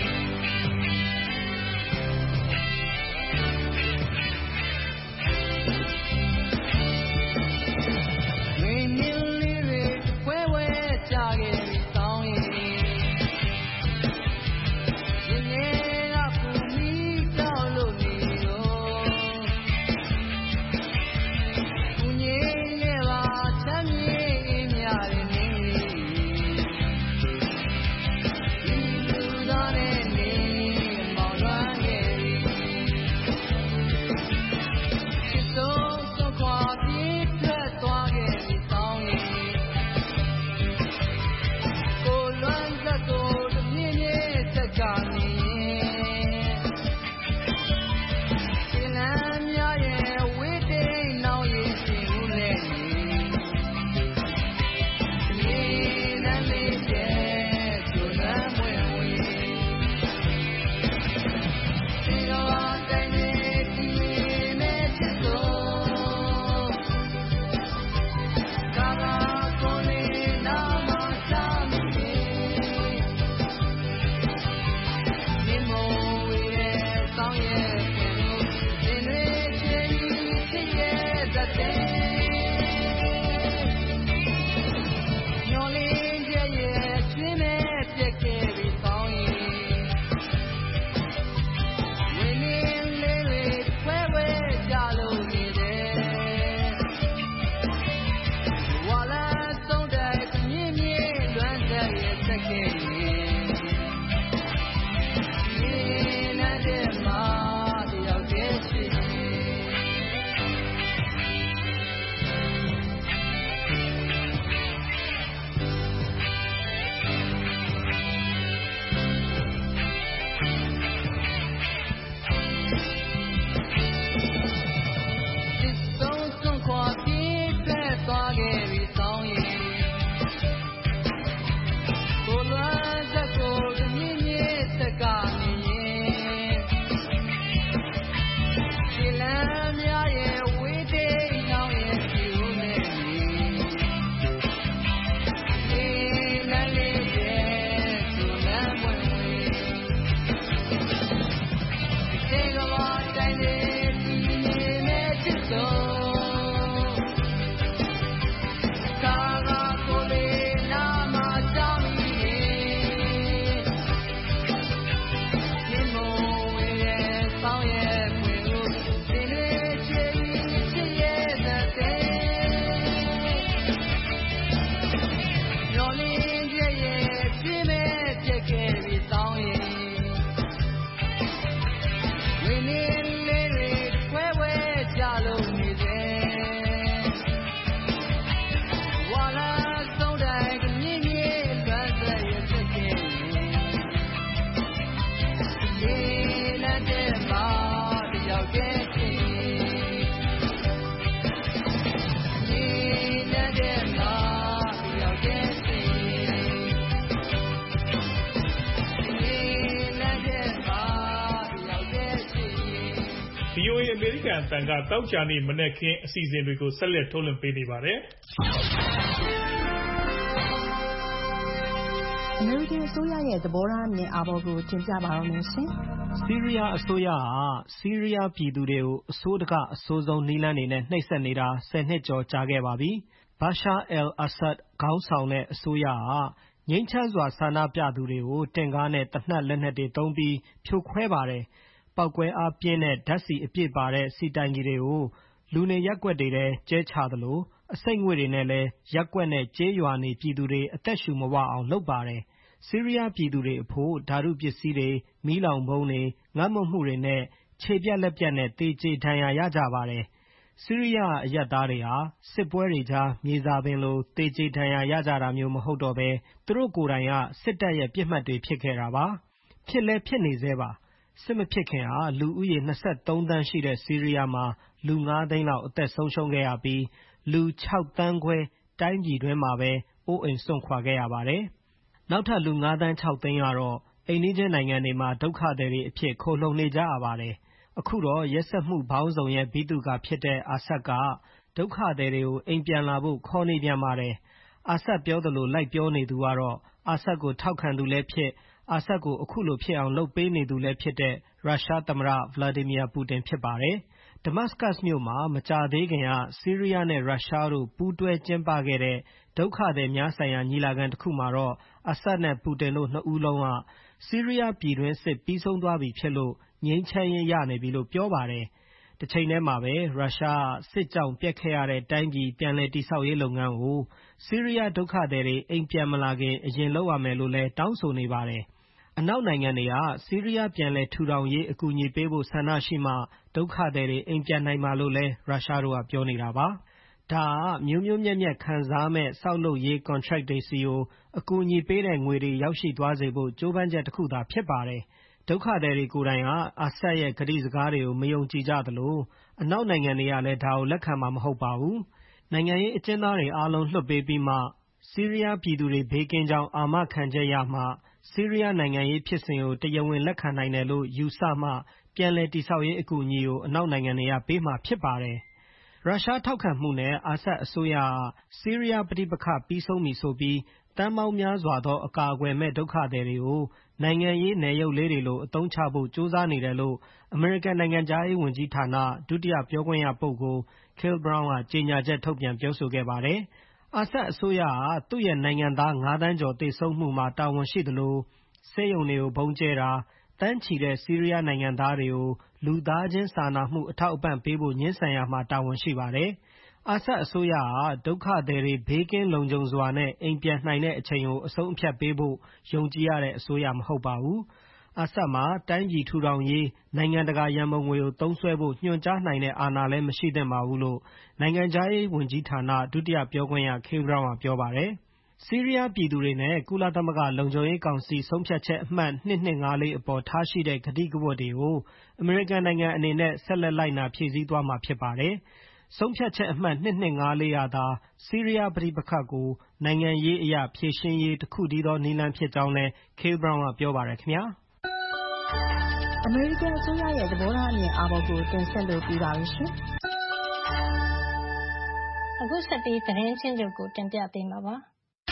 VOA အမေရိကန်အသံကတောက်ကြနေမနေ့ခင်းအစီအစဉ်တွေကိုဆက်လက်ထုတ်လွှင့်ပေးနေပါတယ်။အမေရိကန်အစိုးရရဲ့သဘောထားအမြင်အာဘော်ကိုတင်ပြပါရမယ်ရှင်။ဆီးရီးယားအစိုးရဟာဆီးရီးယားပြည်သူတွေကိုအဆိုးတကအဆိုးဆုံးနည်းလမ်းတွေနဲ့နှိပ်စက်နေတာ10 နှစ်ကျော်ကြာခဲ့ပါပြီ။ Bashar al-Assad ခေါင်းဆောင်တဲ့အစိုးရဟာငြိမ်းချမ်းစွာဆန္ဒပြသူတွေကိုတင့်ကားနဲ့သေနတ်လက်နက်တွေသုံးပြီးဖြိုခွဲပါတယ်။ပေါက်ကွဲအားပြင်းတဲ့ဓါတ်ဆီအပြည့်ပါတဲ့ဆီတိုင်ကီတွေကိုလူနေရပ်ကွက်တွေထဲကြဲချသလိုအဆိပ်ငွေ့တွေနဲ့လည်းရပ်ကွက်နဲ့ကျေးရွာနေပြည်သူတွေအသက်ရှူမဝအောင်လုပ်ပါတယ်။ဆီးရီးယားပြည်သူတွေအဖို့ဓာတုပစ္စည်းတွေ၊မီးလောင်ဗုံးတွေ၊ငတ်မွတ်မှုတွေနဲ့ခြေပြတ်လက်ပြတ်နဲ့သေကျေဒဏ်ရာရကြပါတယ်။ဆီးရီးယားအရပ်သားတွေဟာစစ်ပွဲတွေကြားမြေစာပင်လိုသေကျေဒဏ်ရာရကြတာမျိုးမဟုတ်တော့ဘဲသူတို့ကိုယ်တိုင်ကစစ်တပ်ရဲ့ပစ်မှတ်တွေဖြစ်ခဲ့တာပါ။ဖြစ်လည်းဖြစ်နေဆဲပါ။စစ်မဖြစ်ခင်လူဦးရေ23 သန်းရှိတဲ့ဆီးရီးယားမှာလူ 5 သိန်းလောက်အသက်ဆုံးရှုံးခဲ့ရပြီးလူ 6 သန်းခွဲတိုင်းပြည်တွင်းမှာပဲအိုးအိမ်စွန့်ခွာခဲ့ရပါတယ်။နောက်ထပ်လူ 5 သန်း 6 သိန်းကတော့အိမ်နီးချင်းနိုင်ငံတွေမှာဒုက္ခသည်တွေအဖြစ်ခိုလှုံနေကြရပါတယ်။အခုတော့ရက်စက်မှုပေါင်းစုံရဲ့ဗိသုကာဖြစ်တဲ့အာဆတ်ကဒုက္ခသည်တွေကိုအိမ်ပြန်လာဖို့ခေါ်နေပြန်ပါတယ်။အာဆတ်ပြောသလိုလိုက်ပြောနေသူကတော့အာဆတ်ကိုထောက်ခံသူလည်းဖြစ်အာဆတ်ကိုအခုလိုဖြစ်အောင်လုပ်ပေးနေသူလည်းဖြစ်တဲ့ရုရှားသမ္မတဗလာဒီမီယာပူတင်ဖြစ်ပါတယ်။ဒမတ်စကတ်မြို့မှာမကြာသေးခင်ကဆီးရီးယားနဲ့ရုရှားတို့ပူးတွဲကျင်းပခဲ့တဲ့ဒုက္ခသည်များဆိုင်ရာညီလာခံတစ်ခုမှာတော့အာဆတ်နဲ့ပူတင်တို့နှစ်ဦးလုံးကဆီးရီးယားပြည်တွင်းစစ်ပြီးဆုံးသွားပြီဖြစ်လို့ငြိမ်းချမ်းရေးရနေပြီလို့ပြောပါတယ်။တစ်ချိန်တည်းမှာပဲရုရှားစစ်ကြောင့်ပျက်ခဲ့ရတဲ့တိုင်းပြည်ပြန်လည်တည်ဆောက်ရေးလုပ်ငန်းကိုဆီးရီးယားဒုက္ခသည်တွေအိမ်ပြန်မလာခင်အရင်လုပ်ရမယ်လို့လည်းတောင်းဆိုနေပါတယ်။အနောက်နိုင်ငံတွေကဆီးရီးယားပြန်လည်ထူထောင်ရေးအကူအညီပေးဖို့ဆန္ဒရှိမှဒုက္ခသည်တွေအိမ်ပြန်နိုင်မှာလို့လည်းရုရှားတို့ကပြောနေတာပါ။ဒါကမျိုးမျိုးမြတ်မြတ်ခံစားမဲ့ဆောက်လုပ်ရေးကွန်ထရက်တွေစီကိုအကူအညီပေးတဲ့ငွေတွေရောက်ရှိသွားစေဖို့ကြိုးပမ်းချက်တစ်ခုသာဖြစ်ပါတယ်။ဒုက္ခသည်တွေကိုယ်တိုင်ကအာဆတ်ရဲ့ကတိစကားတွေကိုမယုံကြည်ကြသလိုအနောက်နိုင်ငံတွေကလည်းဒါကိုလက်ခံမှာမဟုတ်ပါဘူး။နိုင်ငံရေးအကျဉ်းသားတွေအားလုံးလွှတ်ပေးပြီးမှဆီးရီးယားပြည်သူတွေဘေးကင်းကြောင်းအာမခံချက်ရမှဆီးရီးယားနိုင်ငံရေးဖြစ်စဉ်ကိုတရားဝင်လက်ခံနိုင်တယ်လို့ယူဆမှပြန်လည်တည်ဆောက်ရေးအကူအညီကိုအနောက်နိုင်ငံတွေကပေးမှာဖြစ်ပါတယ်။ရုရှားထောက်ခံမှုနဲ့အာဆတ်အစိုးရကဆီးရီးယားပဋိပက္ခပြီးဆုံးပြီဆိုပြီးတန်းပေါင်းများစွာသောအကာအကွယ်မဲ့ဒုက္ခသည်တွေကိုနိုင်ငံရေးနယ်ရုပ်လေးတွေလိုအသုံးချဖို့ကြိုးစားနေတယ်လို့အမေရိကန်နိုင်ငံခြားရေးဝန်ကြီးဌာနဒုတိယပြောခွင့်ရပုဂ္ဂိုလ် Kyle Brown ကကြေညာချက်ထုတ်ပြန်ပြောဆိုခဲ့ပါတယ်။အာဆတ်အစိုးရကသူ့ရဲ့နိုင်ငံသား5 သန်းကျော်သေဆုံးမှုမှာတာဝန်ရှိသလိုဆေးရုံတွေကိုဗုံးကျဲတာတန်းချီတဲ့ဆီးရီးယားနိုင်ငံသားတွေကိုလူသားချင်းစာနာမှုအထောက်အပံ့ပေးဖို့ငြင်းဆန်ရမှာတာဝန်ရှိပါတယ်။အာဆတ်အစိုးရကဒုက္ခသည်တွေဘေးကင်းလုံခြုံစွာနဲ့အိမ်ပြန်နိုင်တဲ့အချိန်ကိုအဆုံးအဖြတ်ပေးဖို့ယုံကြည်ရတဲ့အစိုးရမဟုတ်ပါဘူး။အာဆတ်မှာတိုင်းပြည်ထူထောင်ရေးနိုင်ငံတကာရန်ပုံငွေကိုသုံးစွဲဖို့ညွှန်ကြားနိုင်တဲ့အာဏာလည်းမရှိသင့်ပါဘူးလို့နိုင်ငံခြားရေးဝန်ကြီးဌာနဒုတိယပြောခွင့်ရ Kyle Brown ကပြောပါတယ်။ဆီးရီးယားပြည်သူတွေနဲ့ကုလသမဂ္ဂလုံခြုံရေးကောင်စီဆုံးဖြတ်ချက်အမှတ်2254အပေါ်ထားရှိတဲ့ကတိကဝတ်တွေကိုအမေရိကန်နိုင်ငံအနေနဲ့ဆက်လက်လိုက်နာဖြည့်ဆည်းသွားမှာဖြစ်ပါတယ်။ဆုံးဖြတ်ချက်အမှတ်2254ကသာဆီးရီးယားပဋိပက္ခကိုနိုင်ငံရေးအရဖြေရှင်းရေးတစ်ခုတည်းသောနည်းလမ်းဖြစ်ကြောင်းလည်း Kyle Brown ကပြောပါတယ်ခင်ဗျာအမေရိကန်အစိုးရရဲ့သဘောထားအမြင်အာဘော်ကိုတင်ဆက်လို့ပြီးပါပြီရှင်။အခုဆက်ပြီးသတင်းချင်းချုပ်ကိုတင်ပြပေးမှာပါ။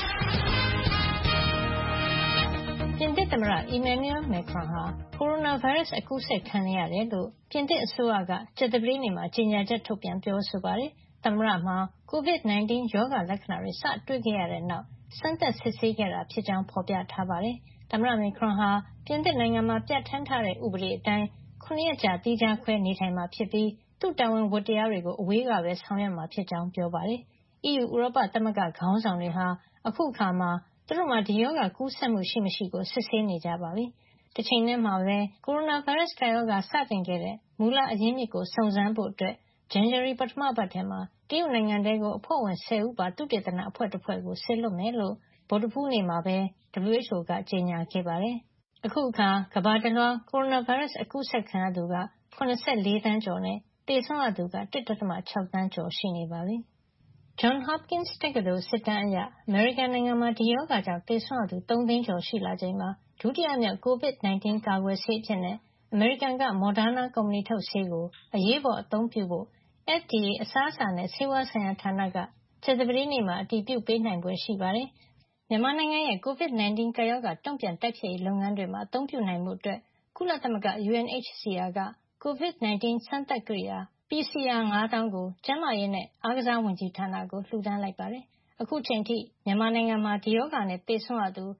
ပြင်သစ်သမ္မတ Emmanuel Macron ဟာကိုရိုနာဗိုင်းရပ်စ်အကူးစက်ခံနေရတယ်လို့ပြင်သစ်အစိုးရကကြာသပတေးနေ့မှာကြေညာချက်ထုတ်ပြန်ပြောဆိုပါတယ်။သမ္မတမှာ COVID-19 ရောဂါလက္ခဏာတွေစတွေ့ခဲ့ရတဲ့နောက်စမ်းသပ်စစ်ဆေးခဲ့တာဖြစ်ကြောင်းဖော်ပြထားပါတယ်။သမ္မတ Macron ဟာပြင်သစ်နိုင်ငံမှာပြဋ္ဌာန်းထားတဲ့ဥပဒေအတိုင်း9 ရက်ကြာသီးခြားခွဲနေထိုင်မှာဖြစ်ပြီးသူ့တာဝန်ဝတ္တရားတွေကိုအဝေးကပဲဆောင်ရွက်မှာဖြစ်ကြောင်းပြောပါတယ်။ EU ဥရောပသမဂ္ဂခေါင်းဆောင်တွေဟာအခုအခါမှာသူတို့မှာဒီရောဂါကူးစက်မှုရှိမရှိကိုစစ်ဆေးနေကြပါပြီ။တစ်ချိန်တည်းမှာပဲကိုရိုနာဗိုင်းရပ်စ်ကပ်ရောဂါစတင်ခဲ့တဲ့မူလအရင်းမြစ်ကိုစုံစမ်းဖို့အတွက်ဇန်နဝါရီပထမပတ်ထဲမှာတရုတ်နိုင်ငံထဲကိုအဖွဲ့ဝင်10 ဦးပါသုတေသနအဖွဲ့တစ်ဖွဲ့ကိုစေလွှတ်မယ်လို့ဗုဒ္ဓဟူးနေ့မှာပဲ WHO ကကြေညာခဲ့ပါတယ်။အခုအခါကမ္ဘာတလွှားကိုရိုနာဗိုင်းရပ်စ်အကူးစက်ခံရသူက84 သန်းကျော်နဲ့သေဆုံးရသူက 1.6 သန်းကျော်ရှိနေပါပြီ။ Johns Hopkins တက္ကသိုလ်စစ်တမ်းအရအမေရိကန်နိုင်ငံမှာဒီရောဂါကြောင့်သေဆုံးရသူ3 သိန်းကျော်ရှိလာချိန်မှာဒုတိယမြောက် COVID-19 ကာကွယ်ဆေးအဖြစ်နဲ့အမေရိကန်က Moderna ကုမ္ပဏီထုတ်ဆေးကိုအရေးပေါ်အသုံးပြုဖို့ FDA အစားအစာနဲ့ဆေးဝါးဆိုင်ရာဌာနကကြာသပတေးနေ့မှာအတည်ပြုပေးနိုင်ဖွယ်ရှိပါတယ်။မြန်မာနိုင်ငံရဲ့ COVID-19 ကပ်ရောဂါတုံ့ပြန်တိုက်ဖျက်ရေးလုပ်ငန်းတွေမှာအသုံးပြုနိုင်မှုအတွက်ကုလသမဂ္ဂ UNHCR က COVID-19 စမ်းသပ်ကိရိယာ PCR 5000 ကိုကျန်းမာရေးနဲ့အားကစားဝန်ကြီးဌာနကိုလှူဒါန်းလိုက်ပါတယ်။အခုချိန်ထိမြန်မာနိုင်ငံမှာဒီရောဂါနဲ့သေဆုံးရသူ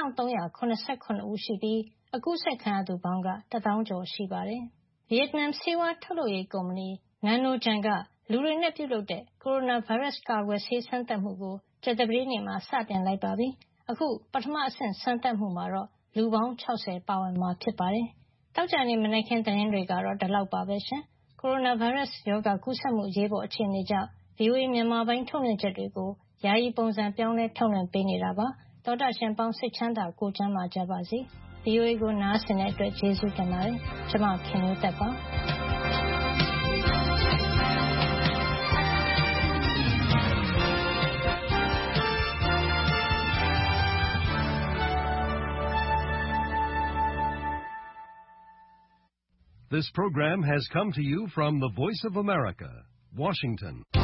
2387 ဦးရှိပြီးအကူးစက်ခံရသူပေါင်းက1000 ကျော်ရှိပါတယ်။ဗီယက်နမ်ဆေးဝါးထုတ်လုပ်ရေးကုမ္ပဏီ NanoGen ကလူတွေနဲ့ပြုလုပ်တဲ့ကိုရိုနာဗိုင်းရပ်စ်ကာကွယ်ဆေးစမ်းသပ်မှုကိုကြာသပတေးနေ့မှာစတင်လိုက်ပါပြီ။အခုပထမအဆင့်စမ်းသပ်မှုမှာတော့လူပေါင်း60ပါဝင်မှာဖြစ်ပါတယ်။သောကြာနေ့မနက်ခင်းသတင်းတွေကတော့ဒီလောက်ပါပဲရှင်။ကိုရိုနာဗိုင်းရပ်စ်ရောဂါကူးစက်မှုအရေးပေါ်အခြေအနေကြောင့် VOA မြန်မာပိုင်းထုတ်လွှင့်ချက်တွေကိုယာယီပုံစံပြောင်းလဲထုတ်လွှင့်ပေးနေတာပါ။သောတာရှင်ပေါင်းစိတ်ချမ်းသာကိုယ်ကျန်းမာကြပါစေ။ VOA ကိုနားဆင်တဲ့အတွက်ကျေးဇူးတင်ပါတယ်။ကျွန်မခင်မျိုးသက်ပါ။ This program has come to you from the Voice of America, Washington.